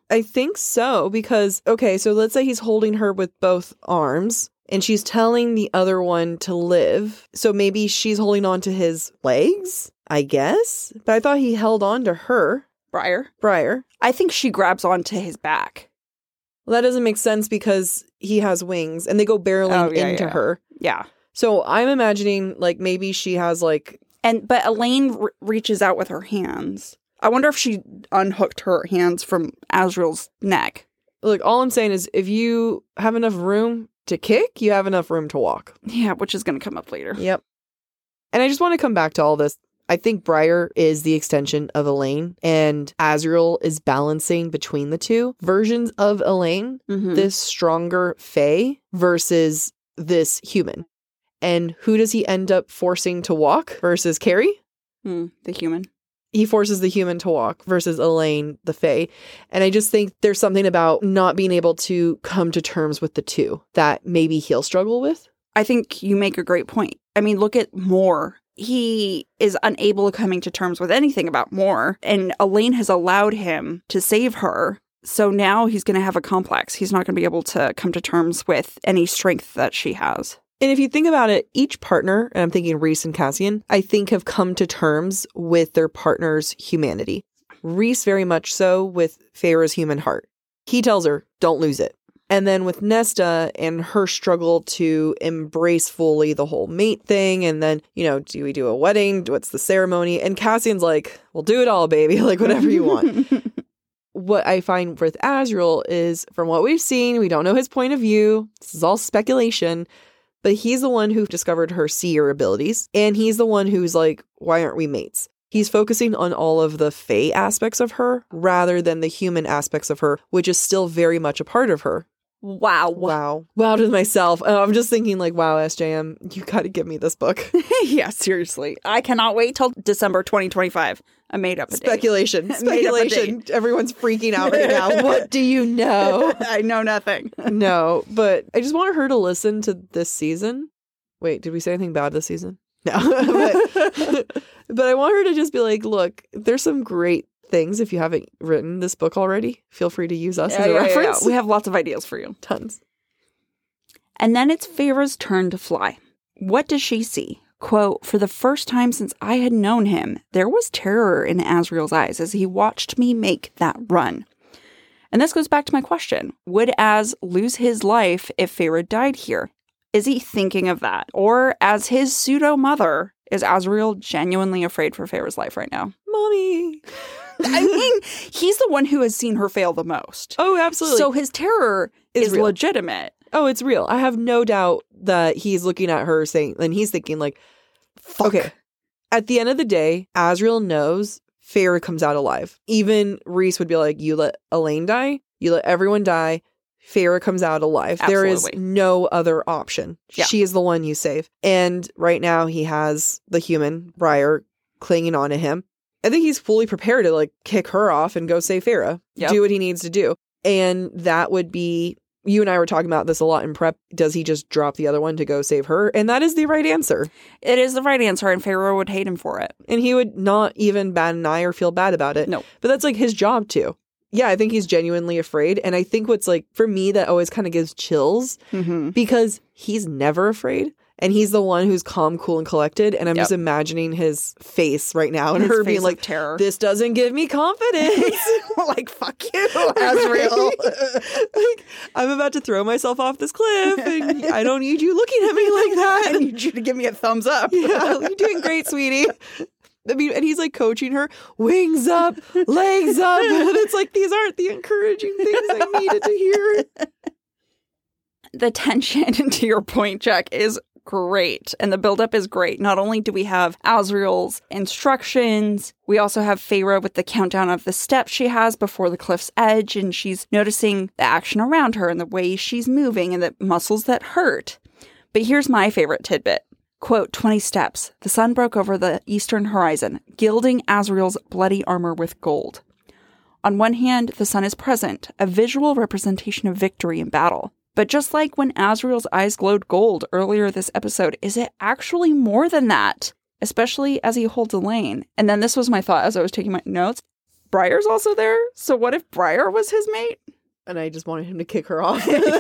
S1: I think so, because, okay, so let's say he's holding her with both arms and she's telling the other one to live. So maybe she's holding on to his legs, I guess. But I thought he held on to her.
S2: Briar.
S1: Briar.
S2: I think she grabs onto his back.
S1: Well, that doesn't make sense because he has wings and they go barreling
S2: Oh, yeah,
S1: into
S2: yeah.
S1: her.
S2: Yeah.
S1: So I'm imagining like maybe she has like...
S2: And but Elaine re- reaches out with her hands. I wonder if she unhooked her hands from Azriel's neck.
S1: Look, all I'm saying is if you have enough room to kick, you have enough room to walk.
S2: Yeah, which is going to come up later.
S1: Yep. And I just want to come back to all this. I think Briar is the extension of Elaine, and Azriel is balancing between the two versions of Elaine,
S2: Mm-hmm.
S1: this stronger fae versus this human. And who does he end up forcing to walk versus Carrie?
S2: Mm, the human.
S1: He forces the human to walk versus Elaine, the fae. And I just think there's something about not being able to come to terms with the two that maybe he'll struggle with.
S2: I think you make a great point. I mean, look at Moore. He is unable to coming to terms with anything about Moore, and Elaine has allowed him to save her. So now he's going to have a complex. He's not going to be able to come to terms with any strength that she has.
S1: And if you think about it, each partner, and I'm thinking Rhys and Cassian, I think have come to terms with their partner's humanity. Rhys very much so with Feyre's human heart. He tells her, don't lose it. And then with Nesta and her struggle to embrace fully the whole mate thing. And then, you know, do we do a wedding? What's the ceremony? And Cassian's like, well, do it all, baby. Like, whatever you want. What I find with Azriel is, from what we've seen, we don't know his point of view. This is all speculation. But he's the one who discovered her seer abilities. And he's the one who's like, why aren't we mates? He's focusing on all of the fae aspects of her rather than the human aspects of her, which is still very much a part of her.
S2: Wow.
S1: Wow. Wow to myself. And I'm just thinking like, wow, S J M, you got to give me this book.
S2: Yeah, seriously. I cannot wait till December twenty twenty-five. I made up a
S1: Speculation.
S2: date. Made up a
S1: Speculation.
S2: date.
S1: Everyone's freaking out right now. What do you know?
S2: I know nothing.
S1: No, but I just want her to listen to this season. Wait, did we say anything bad this season? No. but, but I want her to just be like, look, there's some great things. If you haven't written this book already, feel free to use us
S2: Yeah,
S1: as a
S2: yeah, yeah,
S1: reference.
S2: yeah. We have lots of ideas for you.
S1: Tons.
S2: And then it's Feyre's turn to fly. What does she see? Quote, for the first time since I had known him, there was terror in Azriel's eyes as he watched me make that run. And this goes back to my question. Would Az lose his life if Feyre died here? Is he thinking of that? Or as his pseudo-mother, is Azriel genuinely afraid for Feyre's life right now?
S1: Mommy.
S2: I mean, he's the one who has seen her fail the most.
S1: Oh, absolutely.
S2: So his terror
S1: Is
S2: is
S1: real.
S2: legitimate.
S1: Oh, it's real. I have no doubt that he's looking at her saying, and he's thinking like,
S2: Fuck.
S1: okay, at the end of the day, Azriel knows Feyre comes out alive. Even Rhys would be like, you let Elaine die, you let everyone die, Feyre comes out alive. There is
S2: Absolutely.
S1: no other option.
S2: Yeah.
S1: She is the one you save. And right now he has the human, Briar, clinging on to him. I think he's fully prepared to like kick her off and go save Feyre.
S2: Yep.
S1: Do what he needs to do. And that would be, you and I were talking about this a lot in prep. Does he just drop the other one to go save her? And that is the right answer.
S2: It is the right answer, and Feyre would hate him for it.
S1: And he would not even bat an eye or feel bad about it.
S2: No.
S1: But that's like his job too. Yeah, I think he's genuinely afraid. And I think what's like, for me, that always kind of gives chills
S2: Mm-hmm.
S1: because he's never afraid. And he's the one who's calm, cool, and collected. And I'm
S2: Yep.
S1: just imagining his face right now and
S2: His
S1: her
S2: face
S1: being
S2: of
S1: like,
S2: terror.
S1: this doesn't give me confidence.
S2: Like, fuck you, Azriel.
S1: Like, I'm about to throw myself off this cliff and I don't need you looking at me like that.
S2: I need you to give me a thumbs up.
S1: Yeah, you're doing great, sweetie. I mean, and he's like coaching her, wings up, legs up. And it's like, these aren't the encouraging things I needed to hear.
S2: The tension, to your point, Jack, is great. And the buildup is great. Not only do we have Azriel's instructions, we also have Feyre with the countdown of the steps she has before the cliff's edge. And she's noticing the action around her and the way she's moving and the muscles that hurt. But here's my favorite tidbit. Quote, twenty steps. The sun broke over the eastern horizon, gilding Azriel's bloody armor with gold. On one hand, the sun is present, a visual representation of victory in battle. But just like when Azriel's eyes glowed gold earlier this episode, is it actually more than that? Especially as he holds Elaine. And then this was my thought as I was taking my notes. Briar's also there. So what if Briar was his mate?
S1: And I just wanted him to kick her off. Oops.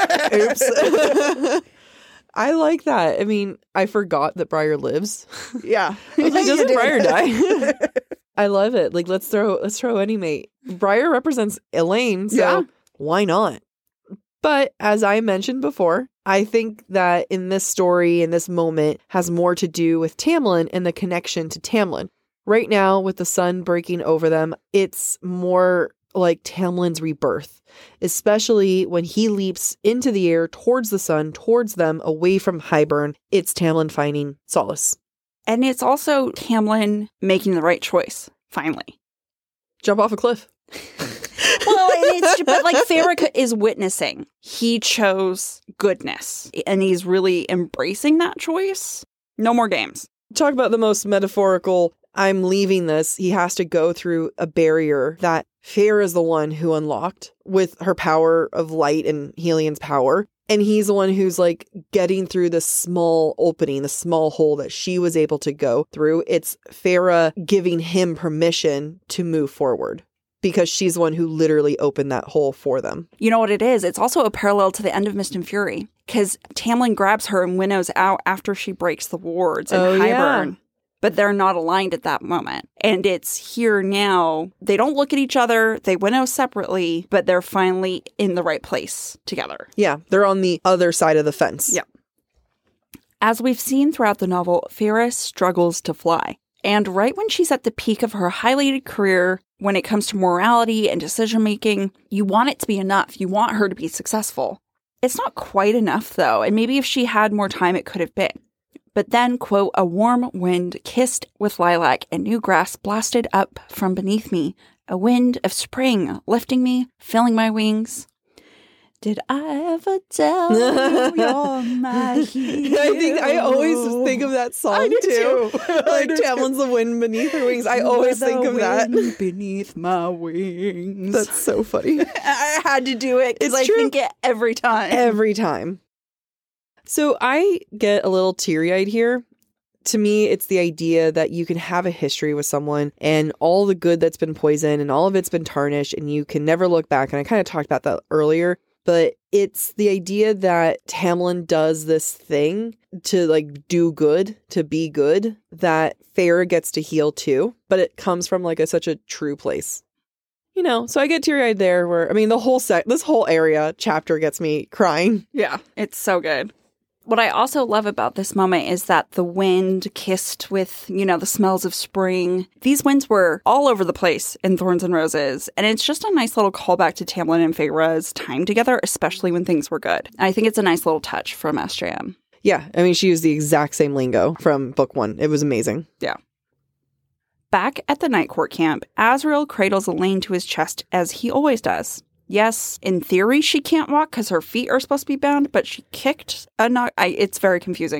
S1: I like that. I mean, I forgot that Briar lives.
S2: Yeah.
S1: I was like, doesn't Briar die? I love it. Like, let's throw let's throw any mate. Briar represents Elaine, so
S2: Yeah.
S1: why not? But as I mentioned before, I think that in this story, in this moment, has more to do with Tamlin and the connection to Tamlin. Right now, with the sun breaking over them, it's more like Tamlin's rebirth, especially when he leaps into the air towards the sun, towards them, away from Hybern. It's Tamlin finding solace.
S2: And it's also Tamlin making the right choice, finally.
S1: Jump off a cliff.
S2: Well, and it's, but like Feyre is witnessing. He chose goodness, and he's really embracing that choice. No more games.
S1: Talk about the most metaphorical, I'm leaving this. He has to go through a barrier that Feyre is the one who unlocked with her power of light and Helian's power. And he's the one who's like getting through the small opening, the small hole that she was able to go through. It's Feyre giving him permission to move forward because she's the one who literally opened that hole for them.
S2: You know what it is? It's also a parallel to the end of Mist and Fury because Tamlin grabs her and winnows out after she breaks the wards in
S1: Oh,
S2: Hybern.
S1: yeah.
S2: But they're not aligned at that moment. And it's here now. They don't look at each other. They winnow separately, but they're finally in the right place together.
S1: Yeah, they're on the other side of the fence.
S2: Yeah. As we've seen throughout the novel, Feyre struggles to fly. And right when she's at the peak of her highlighted career, when it comes to morality and decision-making, you want it to be enough. You want her to be successful. It's not quite enough, though. And maybe if she had more time, it could have been. But then, quote, a warm wind kissed with lilac and new grass blasted up from beneath me, a wind of spring lifting me, filling my wings. Did I ever tell you you're my hero?
S1: I think I always think of that song
S2: I do
S1: too.
S2: too.
S1: Like Tamlin's the wind beneath her wings. I always think of that.
S2: Beneath my wings.
S1: That's so funny.
S2: I had to do it because
S1: It's
S2: I
S1: true.
S2: think it every time.
S1: Every time. So I get a little teary-eyed here. To me, it's the idea that you can have a history with someone and all the good that's been poisoned and all of it's been tarnished and you can never look back. And I kind of talked about that earlier, but it's the idea that Tamlin does this thing to like do good, to be good, that Feyre gets to heal too. But it comes from like a, such a true place. You know, so I get teary-eyed there where, I mean, the whole set, this whole area chapter gets me crying.
S2: Yeah, it's so good. What I also love about this moment is that the wind kissed with, you know, the smells of spring. These winds were all over the place in Thorns and Roses. And it's just a nice little callback to Tamlin and Feyre's time together, especially when things were good. I think it's a nice little touch from S J M.
S1: Yeah, I mean, she used the exact same lingo from book one. It was amazing.
S2: Yeah. Back at the Night Court camp, Azriel cradles Elaine to his chest as he always does. Yes, in theory, she can't walk because her feet are supposed to be bound, but she kicked a knock. I, it's very confusing.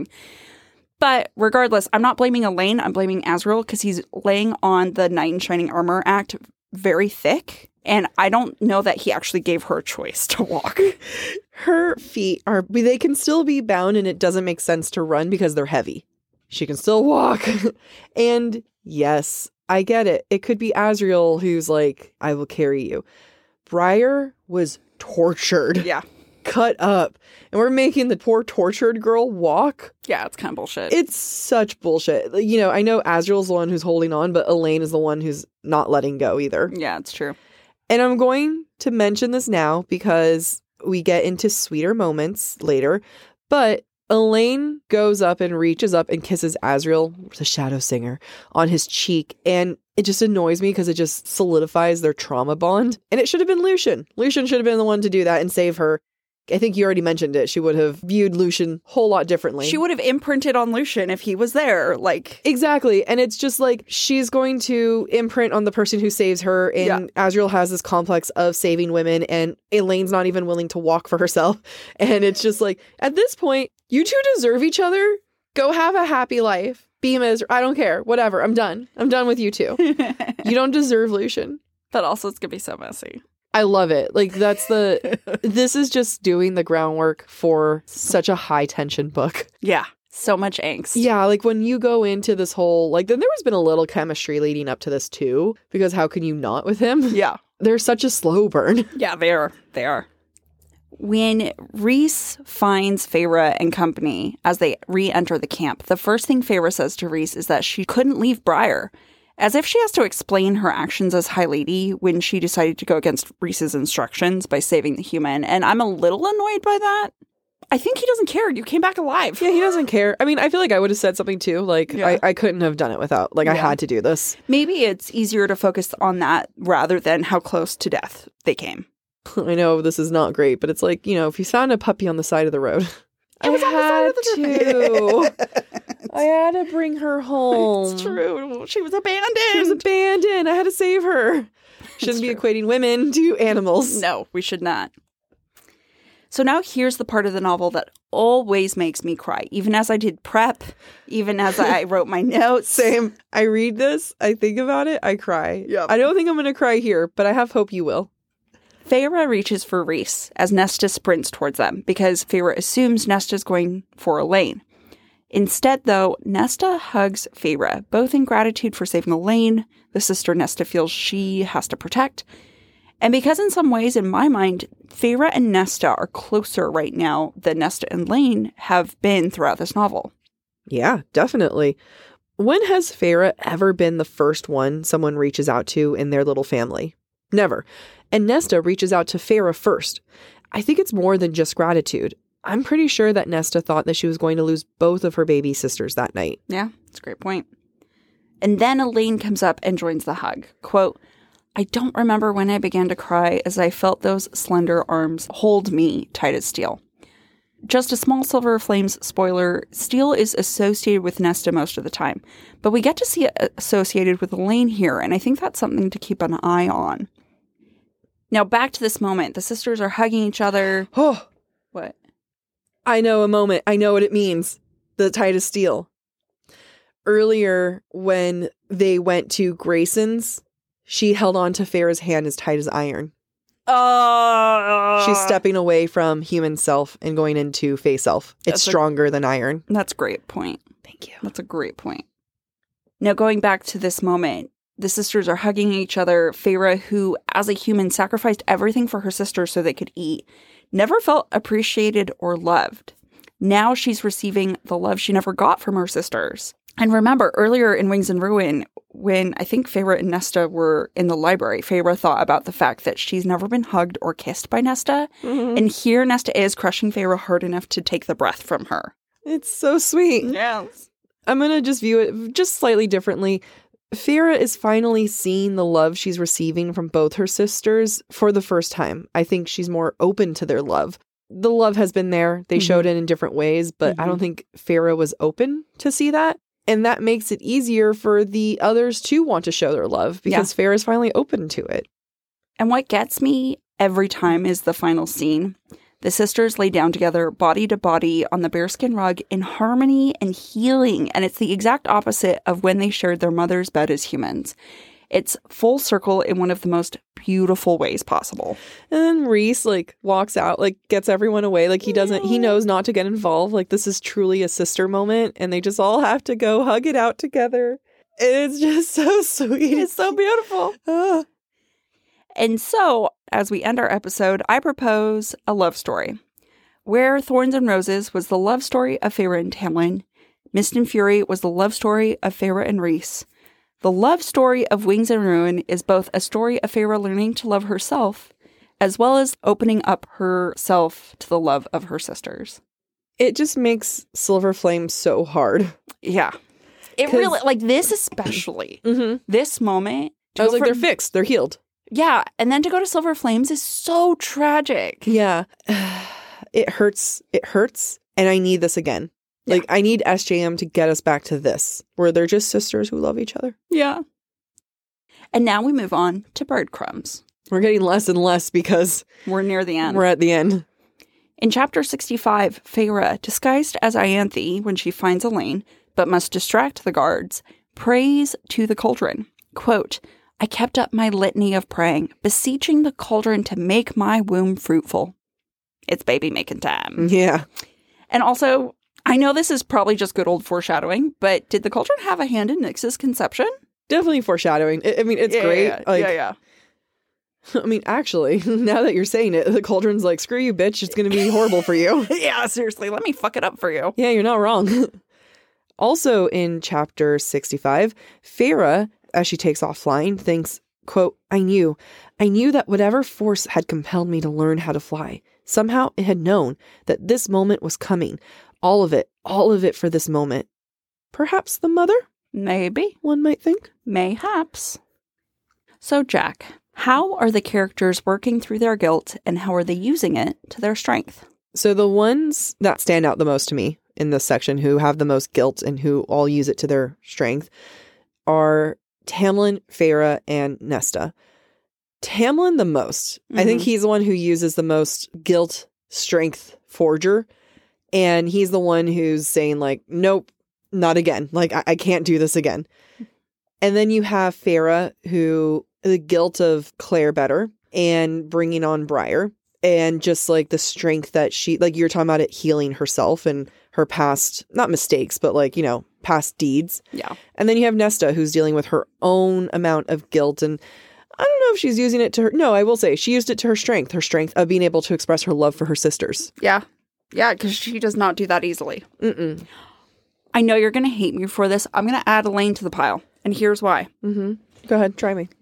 S2: But regardless, I'm not blaming Elaine. I'm blaming Azriel because he's laying on the Knight in Shining Armor act very thick. And I don't know that he actually gave her a choice to walk.
S1: Her feet are, they can still be bound and it doesn't make sense to run because they're heavy. She can still walk. And yes, I get it. It could be Azriel who's like, I will carry you. Briar was tortured.
S2: Yeah.
S1: Cut up. And we're making the poor tortured girl walk.
S2: Yeah, it's kind of bullshit.
S1: It's such bullshit. You know, I know Azriel's the one who's holding on, but Elaine is the one who's not letting go either.
S2: Yeah, it's true.
S1: And I'm going to mention this now because we get into sweeter moments later. But Elaine goes up and reaches up and kisses Azriel, the Shadow Singer, on his cheek. And it just annoys me because it just solidifies their trauma bond. And it should have been Lucien. Lucien should have been the one to do that and save her. I think you already mentioned it. She would have viewed Lucien a whole lot differently.
S2: She would have imprinted on Lucien if he was there. Like,
S1: exactly. And it's just like she's going to imprint on the person who saves her. And yeah. Azriel has this complex of saving women. And Elaine's not even willing to walk for herself. And it's just like, at this point, you two deserve each other. Go have a happy life. Be miserable. I don't care. Whatever. I'm done. I'm done with you two. You don't deserve Lucien.
S2: But also it's going to be so messy.
S1: I love it. Like, that's the, this is just doing the groundwork for such a high tension book.
S2: Yeah. So much angst.
S1: Yeah, like when you go into this whole, like, then there has been a little chemistry leading up to this too, because how can you not with him?
S2: Yeah.
S1: They're such a slow burn.
S2: Yeah, they are. They are. When Rhys finds Feyre and company as they re-enter the camp, the first thing Feyre says to Rhys is that she couldn't leave Briar, as if she has to explain her actions as High Lady when she decided to go against Rhys's instructions by saving the human. And I'm a little annoyed by that. I think he doesn't care. You came back alive.
S1: Yeah, he doesn't care. I mean, I feel like I would have said something too. Like,
S2: Yeah.
S1: I, I couldn't have done it without. Like, I
S2: Yeah.
S1: had to do this.
S2: Maybe it's easier to focus on that rather than how close to death they came.
S1: I know this is not great, but it's like, you know, if you found a puppy on the side of the road.
S2: It was
S1: I
S2: on the side of the
S1: had to. I had to bring her home.
S2: It's true. She was abandoned.
S1: She was abandoned. I had to save her. Shouldn't be
S2: true.
S1: equating women to animals.
S2: No, we should not. So now here's the part of the novel that always makes me cry, even as I did prep, even as I wrote my notes.
S1: Same. I read this, I think about it, I cry.
S2: Yep.
S1: I don't think I'm going to cry here, but I have hope you will.
S2: Feyre reaches for Rhys as Nesta sprints towards them because Feyre assumes Nesta's going for Elain. Instead, though, Nesta hugs Feyre, both in gratitude for saving Elain, the sister Nesta feels she has to protect, and because in some ways, in my mind, Feyre and Nesta are closer right now than Nesta and Elain have been throughout this novel.
S1: Yeah, definitely. When has Feyre ever been the first one someone reaches out to in their little family? Never. And Nesta reaches out to Feyre first. I think it's more than just gratitude. I'm pretty sure that Nesta thought that she was going to lose both of her baby sisters that night.
S2: Yeah, that's a great point. And then Elain comes up and joins the hug. Quote, I don't remember when I began to cry as I felt those slender arms hold me tight as steel. Just a small Silver Flames spoiler, steel is associated with Nesta most of the time, but we get to see it associated with Elain here, and I think that's something to keep an eye on. Now back to this moment. The sisters are hugging each other.
S1: Oh,
S2: What?
S1: I know a moment. I know what it means. The tight as steel. Earlier, when they went to Grayson's, she held on to Feyre's hand as tight as iron.
S2: Oh,
S1: She's stepping away from human self and going into Fae self. It's
S2: That's a-
S1: stronger than iron.
S2: That's a great point.
S1: Thank you.
S2: That's a great point. Now, going back to this moment, the sisters are hugging each other. Feyre, who, as a human, sacrificed everything for her sister so they could eat, never felt appreciated or loved. Now she's receiving the love she never got from her sisters. And remember, earlier in Wings and Ruin, when I think Feyre and Nesta were in the library, Feyre thought about the fact that she's never been hugged or kissed by Nesta.
S1: Mm-hmm.
S2: And here Nesta is crushing Feyre hard enough to take the breath from her.
S1: It's so sweet.
S2: Yes.
S1: I'm going to just view it just slightly differently. Feyre is finally seeing the love she's receiving from both her sisters for the first time. I think she's more open to their love. The love has been there. They
S2: Mhm.
S1: showed it in different ways, but
S2: Mhm.
S1: I don't think Feyre was open to see that. And that makes it easier for the others to want to show their love because Feyre is finally open to it.
S2: And what gets me every time is the final scene. The sisters lay down together, body to body, on the bearskin rug in harmony and healing. And it's the exact opposite of when they shared their mother's bed as humans. It's full circle in one of the most beautiful ways possible.
S1: And then Rhys, like, walks out, like, gets everyone away. Like, he doesn't, he knows not to get involved. Like, this is truly a sister moment. And they just all have to go hug it out together. It's just so sweet.
S2: It's so beautiful.
S1: Ah.
S2: And so, as we end our episode, I propose a love story. Where Thorns and Roses was the love story of Feyre and Tamlin, Mist and Fury was the love story of Feyre and Rhys. The love story of Wings and Ruin is both a story of Feyre learning to love herself, as well as opening up herself to the love of her sisters.
S1: It just makes Silver Flame so hard.
S2: Yeah. It
S1: 'Cause-
S2: really, like this especially,
S1: Mm-hmm.
S2: this moment. to
S1: I was
S2: go
S1: like, they're
S2: from-
S1: fixed. They're healed.
S2: Yeah, and then to go to Silver Flames is so tragic.
S1: Yeah. It hurts. It hurts. And I need this again. Like, I need S J M to get us back to this, where they're just sisters who love each other.
S2: Yeah. And now we move on to Breadcrumbs.
S1: We're getting less and less because
S2: We're near the end.
S1: we're at the end.
S2: In chapter sixty-five, Feyre, disguised as Ianthe when she finds Elain, but must distract the guards, prays to the cauldron. Quote, I kept up my litany of praying, beseeching the cauldron to make my womb fruitful. It's baby making time.
S1: Yeah.
S2: And also, I know this is probably just good old foreshadowing, but did the cauldron have a hand in Nyx's conception?
S1: Definitely foreshadowing. I I mean, it's
S2: yeah,
S1: great.
S2: Yeah,
S1: like,
S2: yeah, yeah.
S1: I mean, actually, now that you're saying it, the cauldron's like, screw you, bitch. It's going to be horrible for you.
S2: Yeah, seriously. Let me fuck it up for you.
S1: Yeah, you're not wrong. Also in chapter sixty-five, Feyre, as she takes off flying, thinks, quote, I knew. I knew that whatever force had compelled me to learn how to fly, somehow it had known that this moment was coming. All of it, all of it for this moment. Perhaps the mother?
S2: Maybe.
S1: One might think.
S2: Mayhaps. So, Jack, how are the characters working through their guilt and how are they using it to their strength?
S1: So the ones that stand out the most to me in this section, who have the most guilt and who all use it to their strength, are Tamlin, Feyre, and Nesta. Tamlin the most. Mm-hmm. I think he's the one who uses the most guilt strength forger. And he's the one who's saying like, nope, not again. Like, I, I can't do this again. And then you have Feyre, who the guilt of Claire better and bringing on Briar. And just like the strength that she, like you're talking about it healing herself and her past, not mistakes, but like, you know, past deeds.
S2: Yeah.
S1: And then you have Nesta, who's dealing with her own amount of guilt. And I don't know if she's using it to her. No, I will say she used it to her strength, her strength of being able to express her love for her sisters.
S2: Yeah. Yeah, because she does not do that easily.
S1: Mm-mm.
S2: I know you're going to hate me for this. I'm going to add Elain to the pile. And here's why.
S1: Mm-hmm. Go ahead. Try me.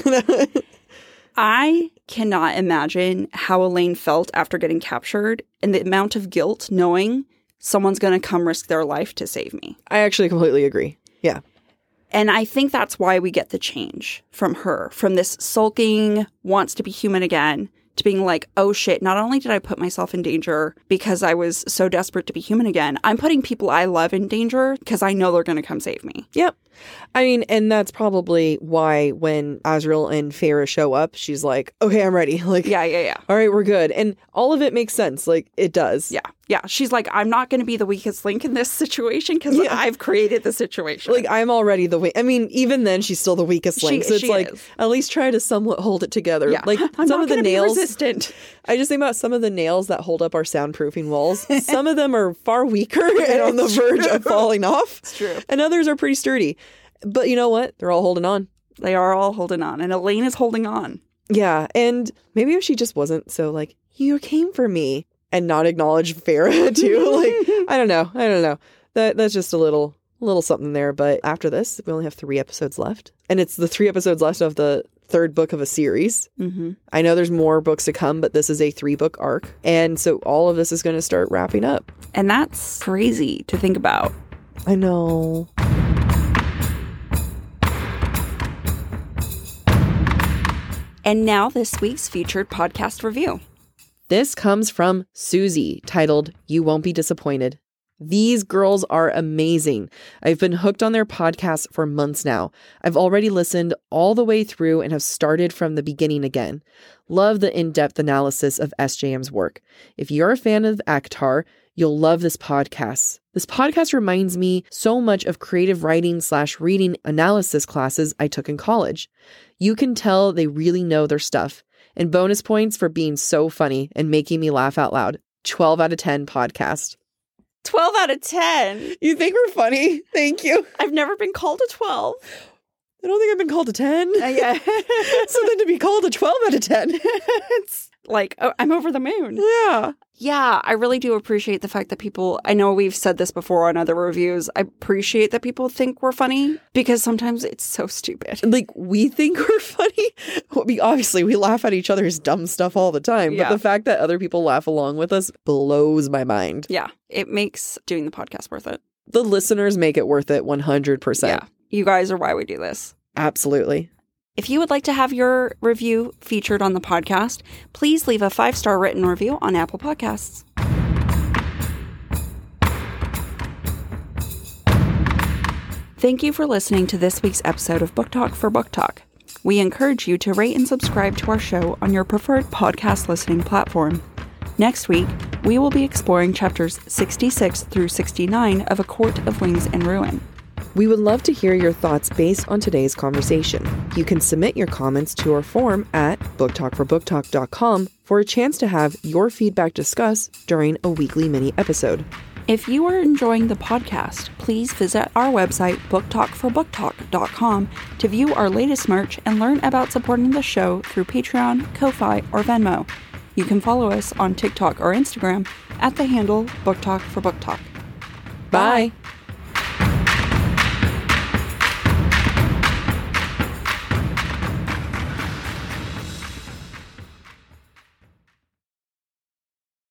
S2: I cannot imagine how Elain felt after getting captured and the amount of guilt knowing someone's going to come risk their life to save me.
S1: I actually completely agree. Yeah.
S2: And I think that's why we get the change from her, from this sulking, wants to be human again, to being like, oh shit, not only did I put myself in danger because I was so desperate to be human again, I'm putting people I love in danger because I know they're going to come save me.
S1: Yep. I mean, and that's probably why when Azriel and Feyre show up, she's like, okay, I'm ready. Like,
S2: yeah, yeah, yeah.
S1: All right, we're good. And all of it makes sense. Like, it does.
S2: Yeah. Yeah. She's like, I'm not going to be the weakest link in this situation because yeah. I've created the situation.
S1: Like, I'm already the weak. I mean, even then, she's still the weakest link.
S2: She,
S1: so it's
S2: she
S1: like,
S2: is.
S1: At least try to somewhat hold it together.
S2: Yeah.
S1: Like,
S2: I'm
S1: some
S2: not
S1: of the
S2: gonna
S1: nails.
S2: Be resistant.
S1: I just think about some of the nails that hold up our soundproofing walls. Some of them are far weaker and on the verge
S2: true.
S1: of falling off.
S2: It's true.
S1: And others are pretty sturdy. But you know what? They're all holding on.
S2: They are all holding on. And Elain is holding on.
S1: Yeah. And maybe if she just wasn't so like, you came for me and not acknowledge Feyre too. Like, I don't know. I don't know. That That's just a little little something there. But after this, we only have three episodes left. And it's the three episodes left of the third book of a series.
S2: Mm-hmm.
S1: I know there's more books to come, but this is a three book arc. And so all of this is going to start wrapping up.
S2: And that's crazy to think about.
S1: I know.
S2: And now this week's featured podcast review.
S1: This comes from Susie, titled, You Won't Be Disappointed. These girls are amazing. I've been hooked on their podcast for months now. I've already listened all the way through and have started from the beginning again. Love the in-depth analysis of S J M's work. If you're a fan of ACOTAR, you'll love this podcast. This podcast reminds me so much of creative writing slash reading analysis classes I took in college. You can tell they really know their stuff. And bonus points for being so funny and making me laugh out loud. twelve out of ten podcast.
S2: twelve out of ten.
S1: You think we're funny? Thank you.
S2: I've never been called a twelve.
S1: I don't think I've been called a ten.
S2: Uh, yeah.
S1: So then to be called a twelve out of ten.
S2: It's like, oh, I'm over the moon.
S1: Yeah.
S2: Yeah, I really do appreciate the fact that people, I know we've said this before on other reviews, I appreciate that people think we're funny because sometimes it's so stupid.
S1: Like, we think we're funny. We, obviously, we laugh at each other's dumb stuff all the time,
S2: yeah.
S1: but the fact that other people laugh along with us blows my mind.
S2: Yeah, it makes doing the podcast worth it.
S1: The listeners make it worth it one hundred percent.
S2: Yeah, you guys are why we do this.
S1: Absolutely.
S2: If you would like to have your review featured on the podcast, please leave a five-star written review on Apple Podcasts. Thank you for listening to this week's episode of Book Talk for Book Talk. We encourage you to rate and subscribe to our show on your preferred podcast listening platform. Next week, we will be exploring chapters sixty-six through sixty-nine of A Court of Wings and Ruin.
S1: We would love to hear your thoughts based on today's conversation. You can submit your comments to our form at book talk for book talk dot com for a chance to have your feedback discussed during a weekly mini episode.
S2: If you are enjoying the podcast, please visit our website, book talk for book talk dot com, to view our latest merch and learn about supporting the show through Patreon, Ko-Fi, or Venmo. You can follow us on TikTok or Instagram at the handle book talk for book talk.
S1: Bye.
S2: Bye.